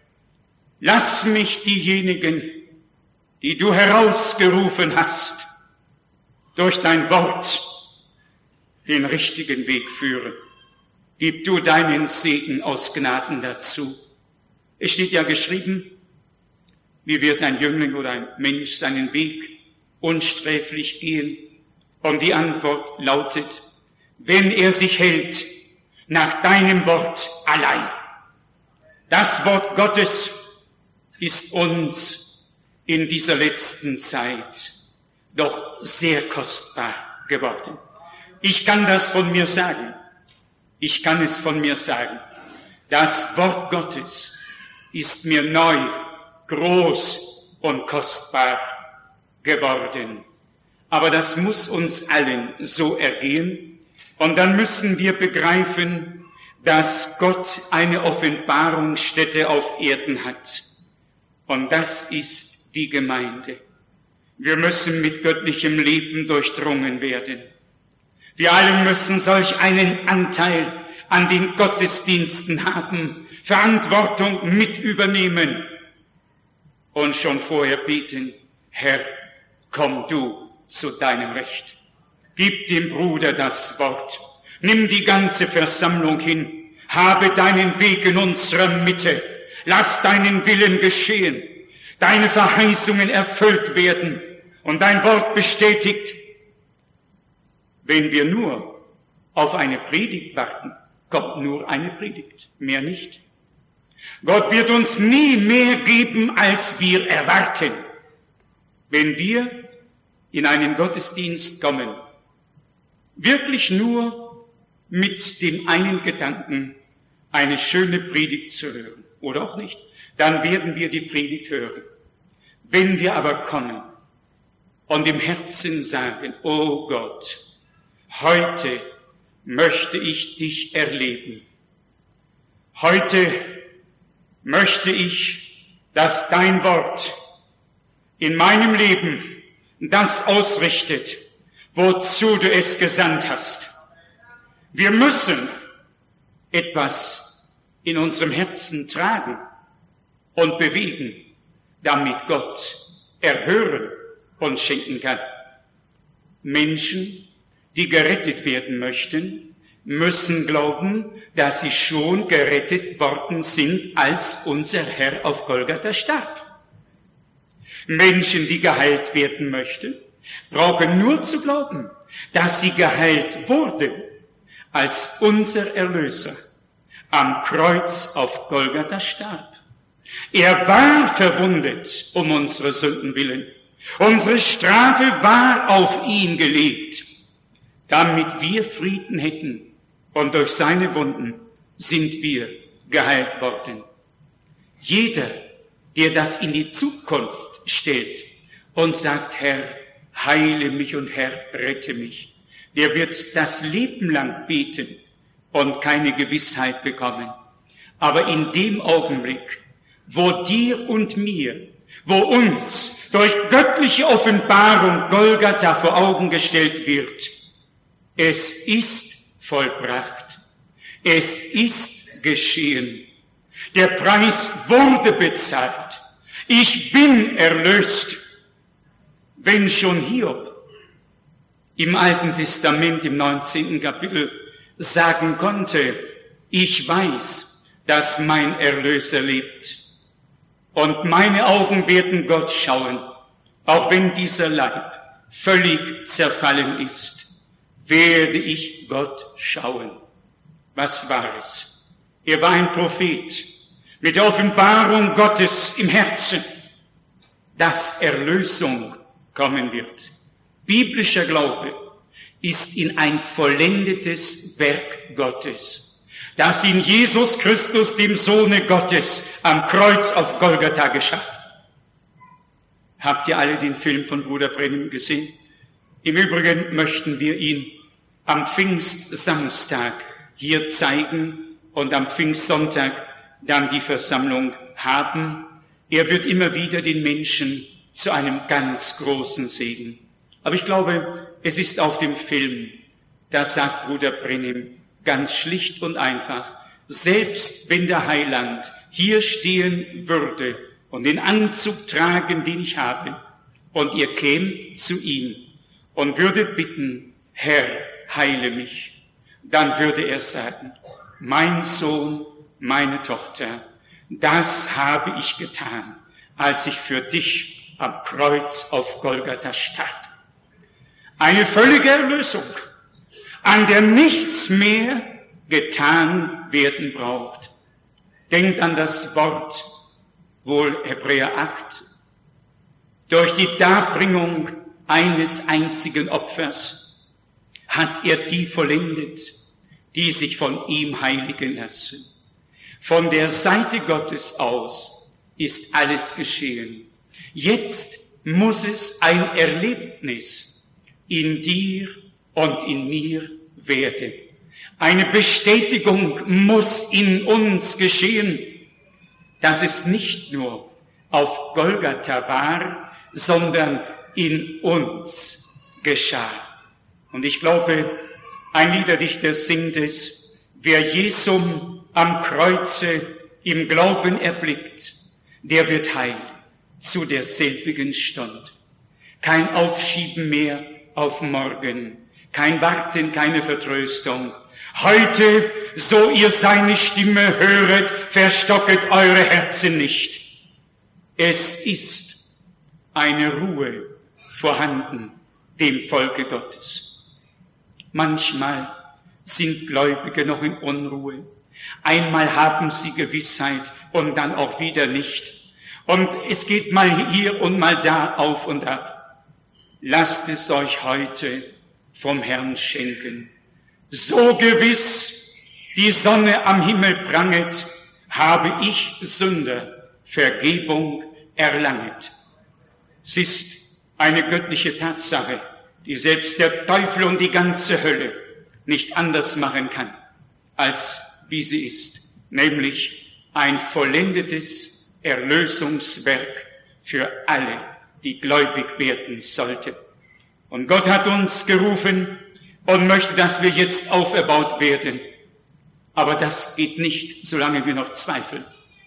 lass mich diejenigen, die du herausgerufen hast, durch dein Wort den richtigen Weg führen. Gib du deinen Segen aus Gnaden dazu. Es steht ja geschrieben, wie wird ein Jüngling oder ein Mensch seinen Weg unsträflich gehen? Und die Antwort lautet, wenn er sich hält nach deinem Wort allein. Das Wort Gottes ist uns in dieser letzten Zeit doch sehr kostbar geworden. Ich kann das von mir sagen. Ich kann es von mir sagen. Das Wort Gottes ist mir neu, groß und kostbar geworden. Aber das muss uns allen so ergehen. Und dann müssen wir begreifen, dass Gott eine Offenbarungsstätte auf Erden hat. Und das ist die Gemeinde. Wir müssen mit göttlichem Leben durchdrungen werden. Wir alle müssen solch einen Anteil an den Gottesdiensten haben, Verantwortung mit übernehmen und schon vorher beten, Herr, komm du zu deinem Recht. Gib dem Bruder das Wort. Nimm die ganze Versammlung hin. Habe deinen Weg in unserer Mitte. Lass deinen Willen geschehen. Deine Verheißungen erfüllt werden und dein Wort bestätigt. Wenn wir nur auf eine Predigt warten, kommt nur eine Predigt, mehr nicht. Gott wird uns nie mehr geben, als wir erwarten. Wenn wir in einen Gottesdienst kommen, wirklich nur mit dem einen Gedanken, eine schöne Predigt zu hören, oder auch nicht, dann werden wir die Predigt hören. Wenn wir aber kommen und im Herzen sagen, oh Gott, heute möchte ich dich erleben. Heute möchte ich, dass dein Wort in meinem Leben das ausrichtet, wozu du es gesandt hast. Wir müssen etwas in unserem Herzen tragen und bewegen, damit Gott erhören und schenken kann. Menschen, die gerettet werden möchten, müssen glauben, dass sie schon gerettet worden sind, als unser Herr auf Golgatha starb. Menschen, die geheilt werden möchten, brauchen nur zu glauben, dass sie geheilt wurden, als unser Erlöser am Kreuz auf Golgatha starb. Er war verwundet um unsere Sünden willen. Unsere Strafe war auf ihn gelegt, damit wir Frieden hätten. Und durch seine Wunden sind wir geheilt worden. Jeder, der das in die Zukunft stellt und sagt, Herr, heile mich und Herr, rette mich, der wird das Leben lang beten und keine Gewissheit bekommen. Aber in dem Augenblick, wo dir und mir, wo uns durch göttliche Offenbarung Golgatha vor Augen gestellt wird, es ist vollbracht, es ist geschehen, der Preis wurde bezahlt, ich bin erlöst. Wenn schon Hiob im Alten Testament im neunzehnten Kapitel sagen konnte, ich weiß, dass mein Erlöser lebt und meine Augen werden Gott schauen, auch wenn dieser Leib völlig zerfallen ist, werde ich Gott schauen. Was war es? Er war ein Prophet mit der Offenbarung Gottes im Herzen, dass Erlösung kommen wird. Biblischer Glaube ist in ein vollendetes Werk Gottes, das in Jesus Christus, dem Sohne Gottes, am Kreuz auf Golgatha geschah. Habt ihr alle den Film von Bruder Brennim gesehen? Im Übrigen möchten wir ihn am Pfingstsamstag hier zeigen und am Pfingstsonntag dann die Versammlung haben. Er wird immer wieder den Menschen zu einem ganz großen Segen. Aber ich glaube, es ist auf dem Film, da sagt Bruder Brennim ganz schlicht und einfach, selbst wenn der Heiland hier stehen würde und den Anzug tragen, den ich habe, und ihr kämt zu ihm und würdet bitten, Herr, heile mich, dann würde er sagen, mein Sohn, meine Tochter, das habe ich getan, als ich für dich am Kreuz auf Golgatha starb. Eine völlige Erlösung, an der nichts mehr getan werden braucht. Denkt an das Wort, wohl Hebräer acht, durch die Darbringung eines einzigen Opfers hat er die vollendet, die sich von ihm heiligen lassen. Von der Seite Gottes aus ist alles geschehen. Jetzt muss es ein Erlebnis in dir und in mir werden. Eine Bestätigung muss in uns geschehen, dass es nicht nur auf Golgatha war, sondern in uns geschah. Und ich glaube, ein Liederdichter singt es, wer Jesum am Kreuze im Glauben erblickt, der wird heil zu derselbigen Stund. Kein Aufschieben mehr auf morgen, kein Warten, keine Vertröstung. Heute, so ihr seine Stimme höret, verstocket eure Herzen nicht. Es ist eine Ruhe vorhanden dem Volke Gottes. Manchmal sind Gläubige noch in Unruhe. Einmal haben sie Gewissheit und dann auch wieder nicht. Und es geht mal hier und mal da auf und ab. Lasst es euch heute vom Herrn schenken. So gewiss die Sonne am Himmel pranget, habe ich, Sünder, Vergebung erlanget. Es ist eine göttliche Tatsache, die selbst der Teufel und die ganze Hölle nicht anders machen kann, als wie sie ist, nämlich ein vollendetes Erlösungswerk für alle, die gläubig werden sollten. Und Gott hat uns gerufen und möchte, dass wir jetzt auferbaut werden. Aber das geht nicht, solange wir noch zweifeln.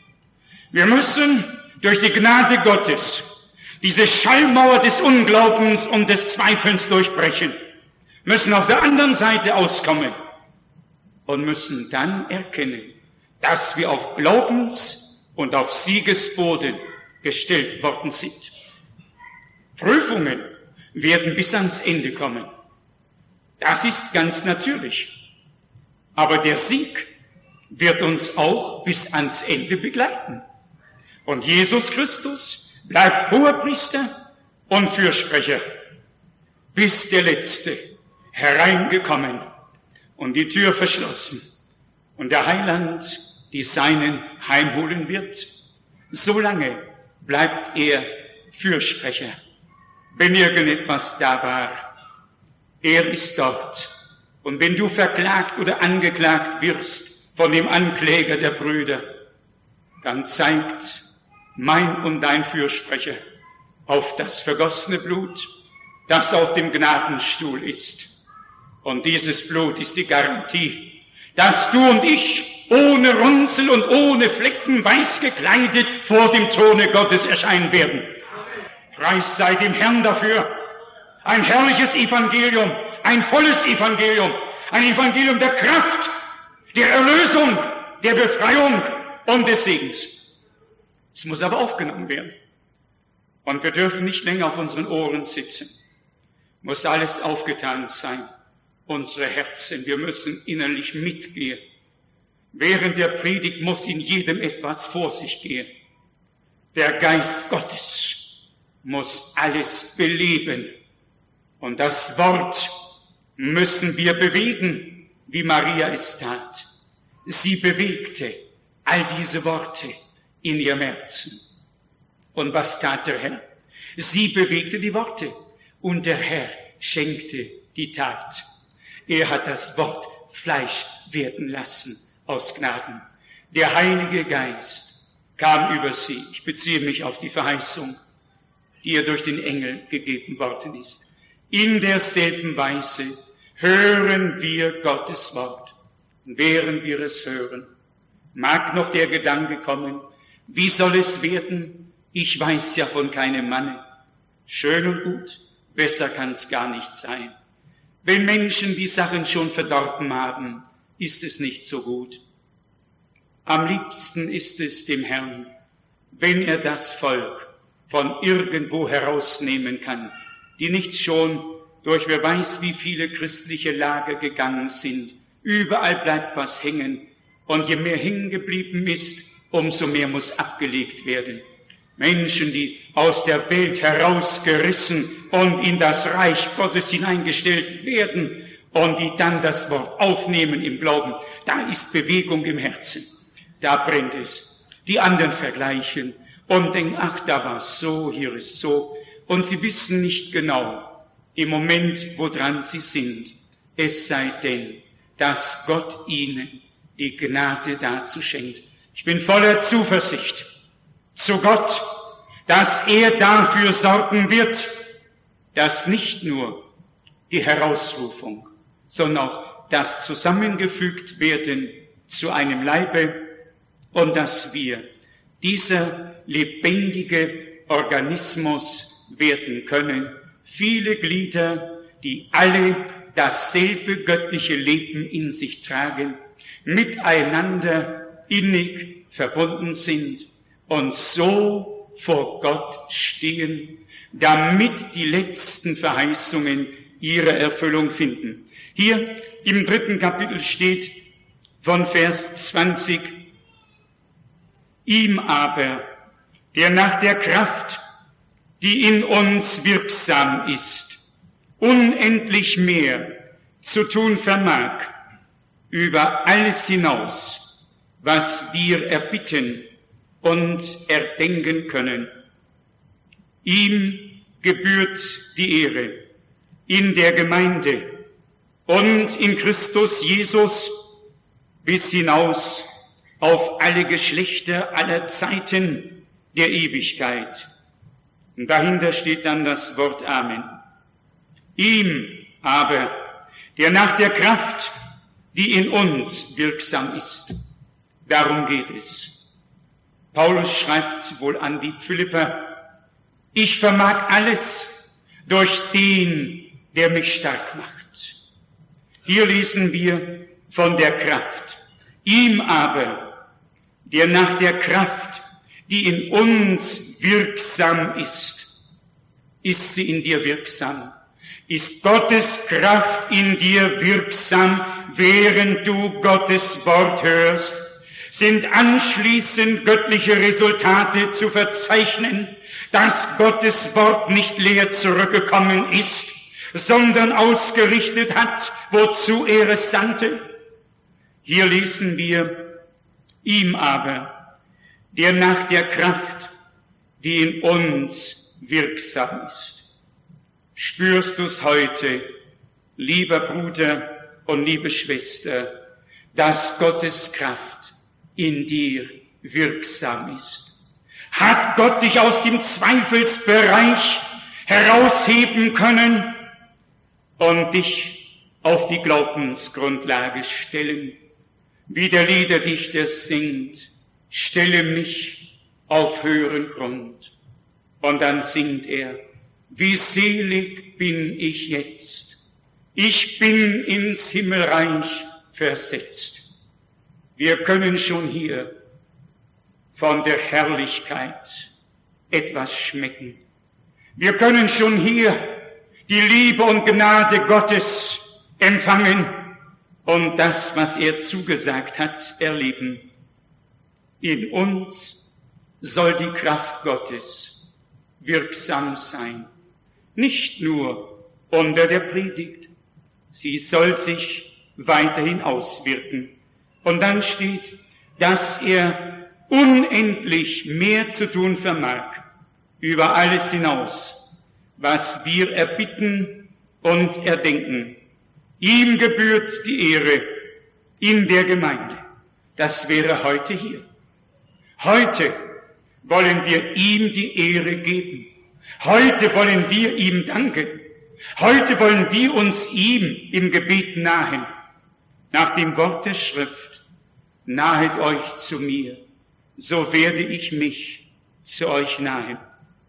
Wir müssen durch die Gnade Gottes diese Schallmauer des Unglaubens und des Zweifelns durchbrechen, müssen auf der anderen Seite auskommen und müssen dann erkennen, dass wir auf Glaubens- und auf Siegesboden gestellt worden sind. Prüfungen werden bis ans Ende kommen. Das ist ganz natürlich. Aber der Sieg wird uns auch bis ans Ende begleiten. Und Jesus Christus bleibt Hohepriester und Fürsprecher, bis der Letzte hereingekommen und die Tür verschlossen und der Heiland die Seinen heimholen wird. Solange bleibt er Fürsprecher. Wenn irgendetwas da war, er ist dort. Und wenn du verklagt oder angeklagt wirst von dem Ankläger der Brüder, dann zeigt mein und dein Fürsprecher auf das vergossene Blut, das auf dem Gnadenstuhl ist. Und dieses Blut ist die Garantie, dass du und ich ohne Runzel und ohne Flecken weiß gekleidet vor dem Throne Gottes erscheinen werden. Preis sei dem Herrn dafür. Ein herrliches Evangelium, ein volles Evangelium, ein Evangelium der Kraft, der Erlösung, der Befreiung und des Segens. Es muss aber aufgenommen werden. Und wir dürfen nicht länger auf unseren Ohren sitzen. Muss alles aufgetan sein. Unsere Herzen, wir müssen innerlich mitgehen. Während der Predigt muss in jedem etwas vor sich gehen. Der Geist Gottes muss alles beleben. Und das Wort müssen wir bewegen, wie Maria es tat. Sie bewegte all diese Worte in ihrem Herzen. Und was tat der Herr? Sie bewegte die Worte und der Herr schenkte die Tat. Er hat das Wort Fleisch werden lassen aus Gnaden. Der Heilige Geist kam über sie. Ich beziehe mich auf die Verheißung, die ihr durch den Engel gegeben worden ist. In derselben Weise hören wir Gottes Wort. Während wir es hören, mag noch der Gedanke kommen, wie soll es werden? Ich weiß ja von keinem Manne. Schön und gut, besser kann es gar nicht sein. Wenn Menschen die Sachen schon verdorben haben, ist es nicht so gut. Am liebsten ist es dem Herrn, wenn er das Volk von irgendwo herausnehmen kann, die nicht schon durch wer weiß wie viele christliche Lager gegangen sind. Überall bleibt was hängen und je mehr hängen geblieben ist, umso mehr muss abgelegt werden. Menschen, die aus der Welt herausgerissen und in das Reich Gottes hineingestellt werden und die dann das Wort aufnehmen im Glauben, da ist Bewegung im Herzen, da brennt es. Die anderen vergleichen und denken, ach, da war es so, hier ist so, und sie wissen nicht genau im Moment, woran sie sind, es sei denn, dass Gott ihnen die Gnade dazu schenkt. Ich bin voller Zuversicht zu Gott, dass er dafür sorgen wird, dass nicht nur die Herausrufung, sondern auch das zusammengefügt werden zu einem Leibe und dass wir dieser lebendige Organismus werden können, viele Glieder, die alle dasselbe göttliche Leben in sich tragen, miteinander innig verbunden sind und so vor Gott stehen, damit die letzten Verheißungen ihre Erfüllung finden. Hier im dritten Kapitel steht von Vers zwanzig, ihm aber, der nach der Kraft, die in uns wirksam ist, unendlich mehr zu tun vermag, über alles hinaus, was wir erbitten und erdenken können. Ihm gebührt die Ehre in der Gemeinde und in Christus Jesus bis hinaus auf alle Geschlechter aller Zeiten der Ewigkeit. Und dahinter steht dann das Wort Amen. Ihm aber, der nach der Kraft, die in uns wirksam ist, darum geht es. Paulus schreibt wohl an die Philipper, ich vermag alles durch den, der mich stark macht. Hier lesen wir von der Kraft. Ihm aber, der nach der Kraft, die in uns wirksam ist, ist sie in dir wirksam. Ist Gottes Kraft in dir wirksam, während du Gottes Wort hörst? Sind anschließend göttliche Resultate zu verzeichnen, dass Gottes Wort nicht leer zurückgekommen ist, sondern ausgerichtet hat, wozu er es sandte? Hier lesen wir, ihm aber, der nach der Kraft, die in uns wirksam ist. Spürst du's heute, lieber Bruder und liebe Schwester, dass Gottes Kraft in dir wirksam ist? Hat Gott dich aus dem Zweifelsbereich herausheben können und dich auf die Glaubensgrundlage stellen? Wie der Liederdichter singt, stelle mich auf höheren Grund. Und dann singt er, wie selig bin ich jetzt, ich bin ins Himmelreich versetzt. Wir können schon hier von der Herrlichkeit etwas schmecken. Wir können schon hier die Liebe und Gnade Gottes empfangen und das, was er zugesagt hat, erleben. In uns soll die Kraft Gottes wirksam sein. Nicht nur unter der Predigt, sie soll sich weiterhin auswirken. Und dann steht, dass er unendlich mehr zu tun vermag, über alles hinaus, was wir erbitten und erdenken. Ihm gebührt die Ehre in der Gemeinde. Das wäre heute hier. Heute wollen wir ihm die Ehre geben. Heute wollen wir ihm danken. Heute wollen wir uns ihm im Gebet nahen, nach dem Wort der Schrift. Nahet euch zu mir, so werde ich mich zu euch nahen.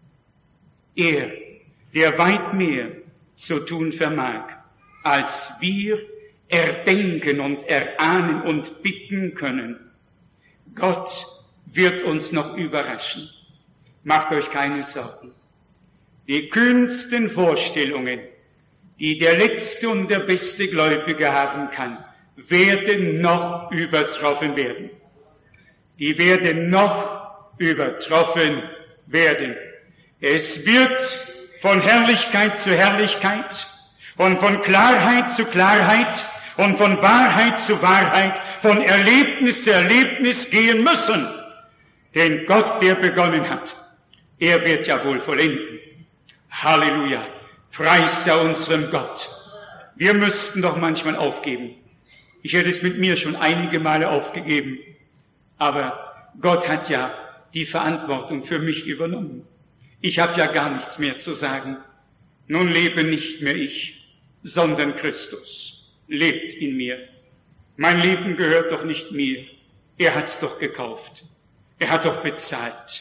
Er, der weit mehr zu tun vermag, als wir erdenken und erahnen und bitten können. Gott wird uns noch überraschen. Macht euch keine Sorgen. Die kühnsten Vorstellungen, die der letzte und der beste Gläubige haben kann, werden noch übertroffen werden. Die werden noch übertroffen werden. Es wird von Herrlichkeit zu Herrlichkeit und von Klarheit zu Klarheit und von Wahrheit zu Wahrheit, von Erlebnis zu Erlebnis gehen müssen. Denn Gott, der begonnen hat, er wird ja wohl vollenden. Halleluja. Preis sei unserem Gott. Wir müssten doch manchmal aufgeben. Ich hätte es mit mir schon einige Male aufgegeben. Aber Gott hat ja die Verantwortung für mich übernommen. Ich habe ja gar nichts mehr zu sagen. Nun lebe nicht mehr ich, sondern Christus lebt in mir. Mein Leben gehört doch nicht mir. Er hat's doch gekauft. Er hat doch bezahlt.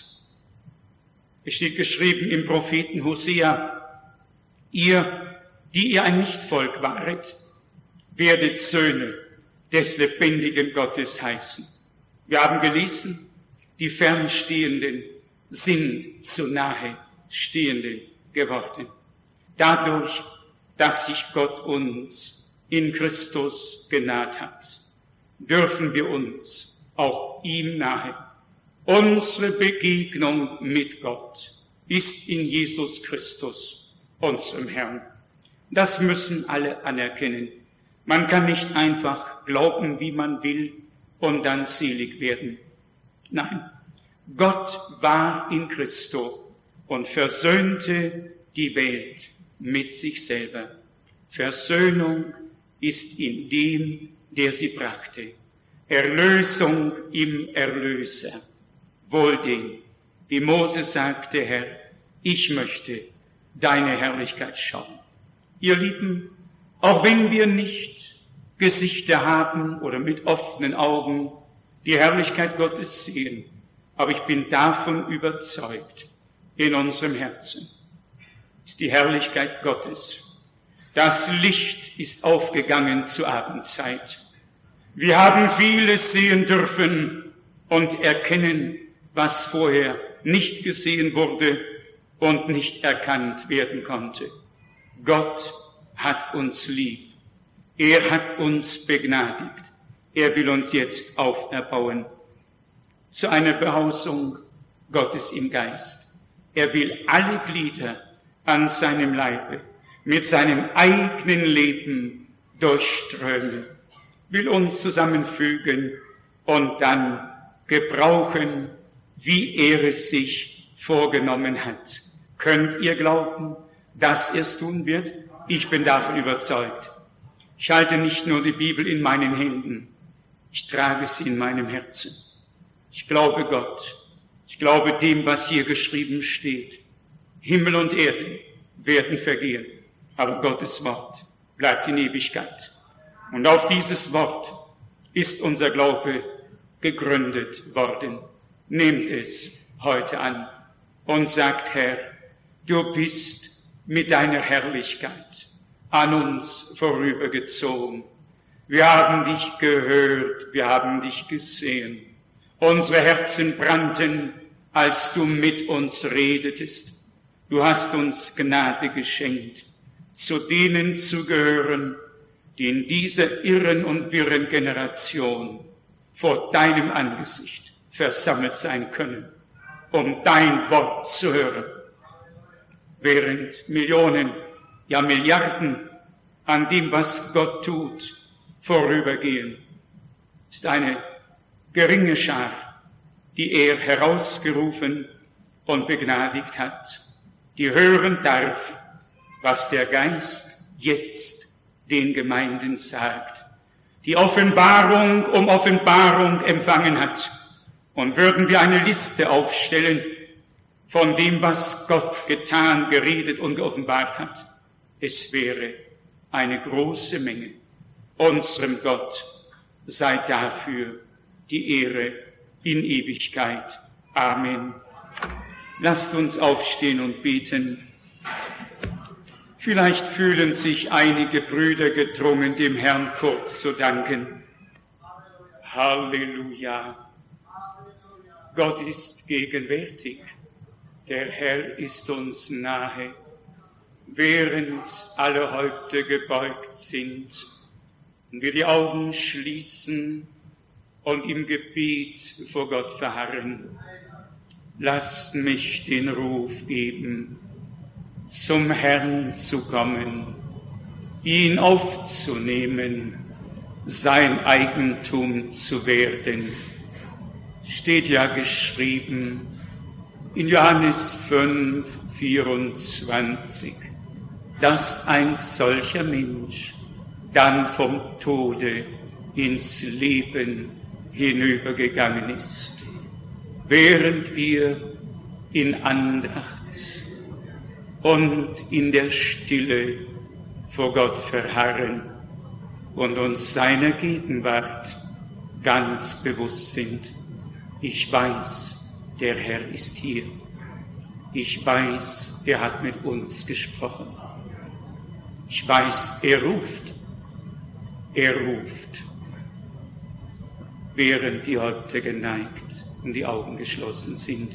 Es steht geschrieben im Propheten Hosea, ihr, die ihr ein Nichtvolk waret, werdet Söhne des lebendigen Gottes heißen. Wir haben gelesen, die Fernstehenden sind zu nahe Stehenden geworden. Dadurch, dass sich Gott uns in Christus genaht hat, dürfen wir uns auch ihm nahe. Unsere Begegnung mit Gott ist in Jesus Christus, unserem Herrn. Das müssen alle anerkennen. Man kann nicht einfach glauben, wie man will, und dann selig werden. Nein, Gott war in Christo und versöhnte die Welt mit sich selber. Versöhnung ist in dem, der sie brachte. Erlösung im Erlöser. Wohl dem, wie Mose sagte, Herr, ich möchte deine Herrlichkeit schauen. Ihr Lieben, auch wenn wir nicht Gesichter haben oder mit offenen Augen die Herrlichkeit Gottes sehen, aber ich bin davon überzeugt, in unserem Herzen ist die Herrlichkeit Gottes. Das Licht ist aufgegangen zur Abendzeit. Wir haben vieles sehen dürfen und erkennen, was vorher nicht gesehen wurde und nicht erkannt werden konnte. Gott hat uns lieb. Er hat uns begnadigt. Er will uns jetzt auferbauen zu einer Behausung Gottes im Geist. Er will alle Glieder an seinem Leibe mit seinem eigenen Leben durchströmen, will uns zusammenfügen und dann gebrauchen, wie er es sich vorgenommen hat. Könnt ihr glauben, dass er es tun wird? Ich bin davon überzeugt. Ich halte nicht nur die Bibel in meinen Händen, ich trage sie in meinem Herzen. Ich glaube Gott, ich glaube dem, was hier geschrieben steht. Himmel und Erde werden vergehen, aber Gottes Wort bleibt in Ewigkeit. Und auf dieses Wort ist unser Glaube gegründet worden. Nehmt es heute an und sagt, Herr, du bist mit deiner Herrlichkeit an uns vorübergezogen. Wir haben dich gehört, wir haben dich gesehen. Unsere Herzen brannten, als du mit uns redetest. Du hast uns Gnade geschenkt, zu denen zu gehören, die in dieser irren und wirren Generation vor deinem Angesicht versammelt sein können, um dein Wort zu hören. Während Millionen, ja Milliarden an dem, was Gott tut, vorübergehen, ist eine geringe Schar, die er herausgerufen und begnadigt hat, die hören darf, was der Geist jetzt den Gemeinden sagt, die Offenbarung um Offenbarung empfangen hat. Und würden wir eine Liste aufstellen von dem, was Gott getan, geredet und geoffenbart hat, es wäre eine große Menge. Unserem Gott sei dafür die Ehre in Ewigkeit. Amen. Lasst uns aufstehen und beten. Vielleicht fühlen sich einige Brüder gedrungen, dem Herrn kurz zu danken. Halleluja. Gott ist gegenwärtig. Der Herr ist uns nahe. Während alle Häupter gebeugt sind und wir die Augen schließen und im Gebet vor Gott verharren, lasst mich den Ruf geben, zum Herrn zu kommen, ihn aufzunehmen, sein Eigentum zu werden. Steht ja geschrieben in Johannes fünf, vierundzwanzig, dass ein solcher Mensch dann vom Tode ins Leben hinübergegangen ist. Während wir in Andacht und in der Stille vor Gott verharren und uns seiner Gegenwart ganz bewusst sind. Ich weiß, der Herr ist hier. Ich weiß, er hat mit uns gesprochen. Ich weiß, er ruft. Er ruft, während die Häupter geneigt und die Augen geschlossen sind.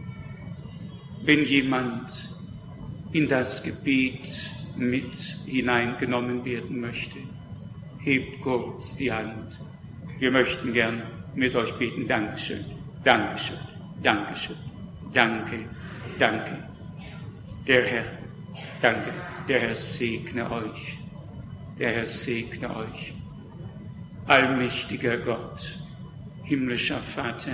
Wenn jemand in das Gebet mit hineingenommen werden möchte, hebt kurz die Hand. Wir möchten gern mit euch beten. Dankeschön, Dankeschön, Dankeschön, danke, danke. Der Herr, danke, der Herr segne euch. Der Herr segne euch. Allmächtiger Gott, himmlischer Vater,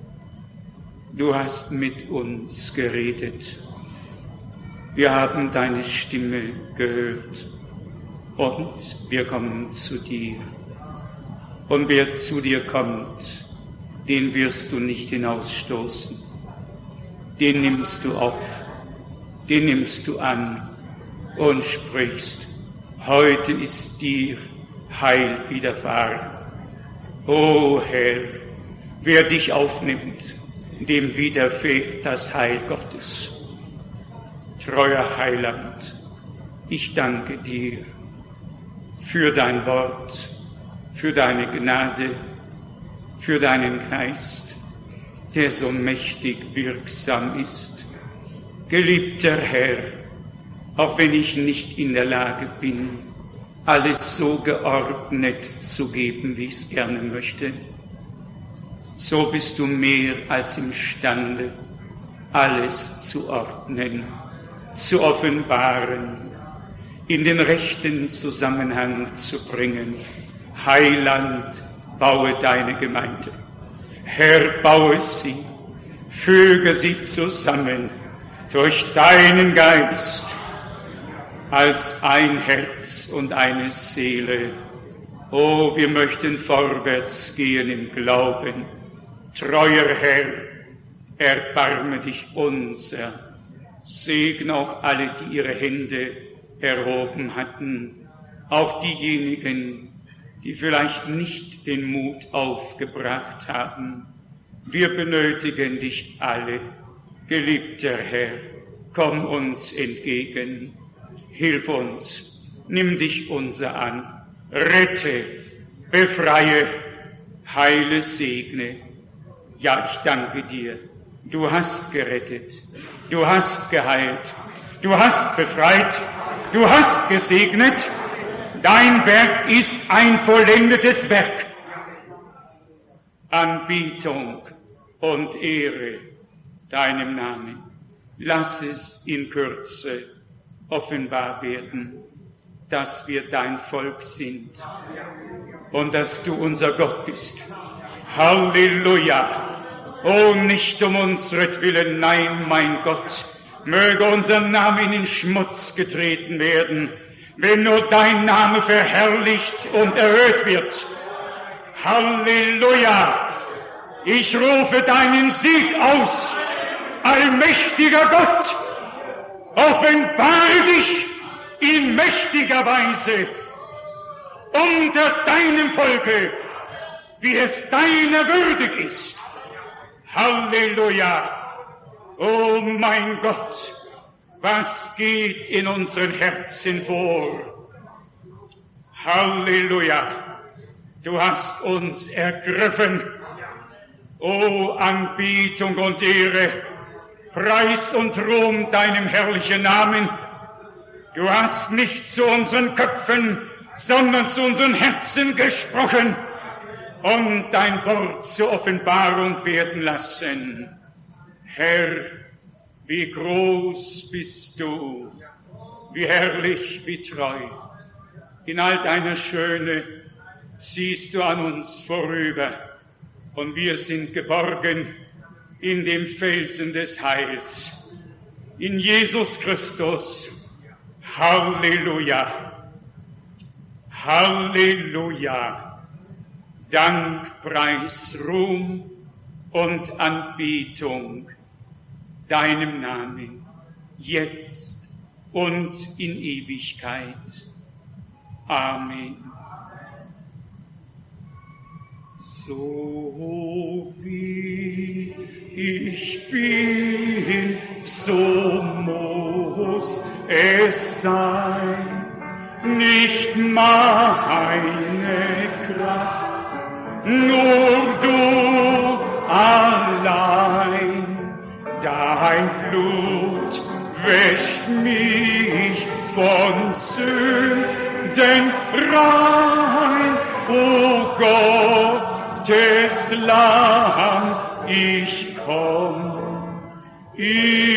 du hast mit uns geredet. Wir haben deine Stimme gehört und wir kommen zu dir. Und wer zu dir kommt, den wirst du nicht hinausstoßen. Den nimmst du auf, den nimmst du an und sprichst: Heute ist dir Heil widerfahren. O Herr, wer dich aufnimmt, dem widerfährt das Heil Gottes. Treuer Heiland, ich danke dir für dein Wort, für deine Gnade, für deinen Geist, der so mächtig wirksam ist. Geliebter Herr, auch wenn ich nicht in der Lage bin, alles so geordnet zu geben, wie ich es gerne möchte, so bist du mehr als imstande, alles zu ordnen, zu offenbaren, in den rechten Zusammenhang zu bringen. Heiland, baue deine Gemeinde. Herr, baue sie, füge sie zusammen durch deinen Geist als ein Herz und eine Seele. Oh, wir möchten vorwärts gehen im Glauben. Treuer Herr, erbarme dich unser. Segne auch alle, die ihre Hände erhoben hatten, auch diejenigen, die vielleicht nicht den Mut aufgebracht haben. Wir benötigen dich alle. Geliebter Herr, komm uns entgegen. Hilf uns, nimm dich unser an, rette, befreie, heile, segne. Ja, ich danke dir, du hast gerettet, du hast geheilt, du hast befreit, du hast gesegnet. Dein Werk ist ein vollendetes Werk. Anbetung und Ehre deinem Namen. Lass es in Kürze offenbar werden, dass wir dein Volk sind und dass du unser Gott bist. Halleluja! Oh, nicht um unseretwillen, nein, mein Gott, möge unser Name in den Schmutz getreten werden, wenn nur dein Name verherrlicht und erhöht wird. Halleluja! Ich rufe deinen Sieg aus, allmächtiger Gott! Offenbare dich in mächtiger Weise unter deinem Volke, wie es deiner würdig ist. Halleluja! Oh mein Gott, was geht in unseren Herzen vor? Halleluja! Du hast uns ergriffen. O Anbetung und Ehre, Preis und Ruhm deinem herrlichen Namen. Du hast nicht zu unseren Köpfen, sondern zu unseren Herzen gesprochen und dein Wort zur Offenbarung werden lassen. Herr, wie groß bist du, wie herrlich, wie treu. In all deiner Schöne ziehst du an uns vorüber und wir sind geborgen in dem Felsen des Heils, in Jesus Christus. Halleluja! Halleluja! Dank, Preis, Ruhm und Anbetung deinem Namen, jetzt und in Ewigkeit. Amen. So wie ich bin, so muss es sein, nicht meine Kraft, nur du allein. Dein Blut wäscht mich von Sünden rein, o Gottes Lamm, ich komm, ich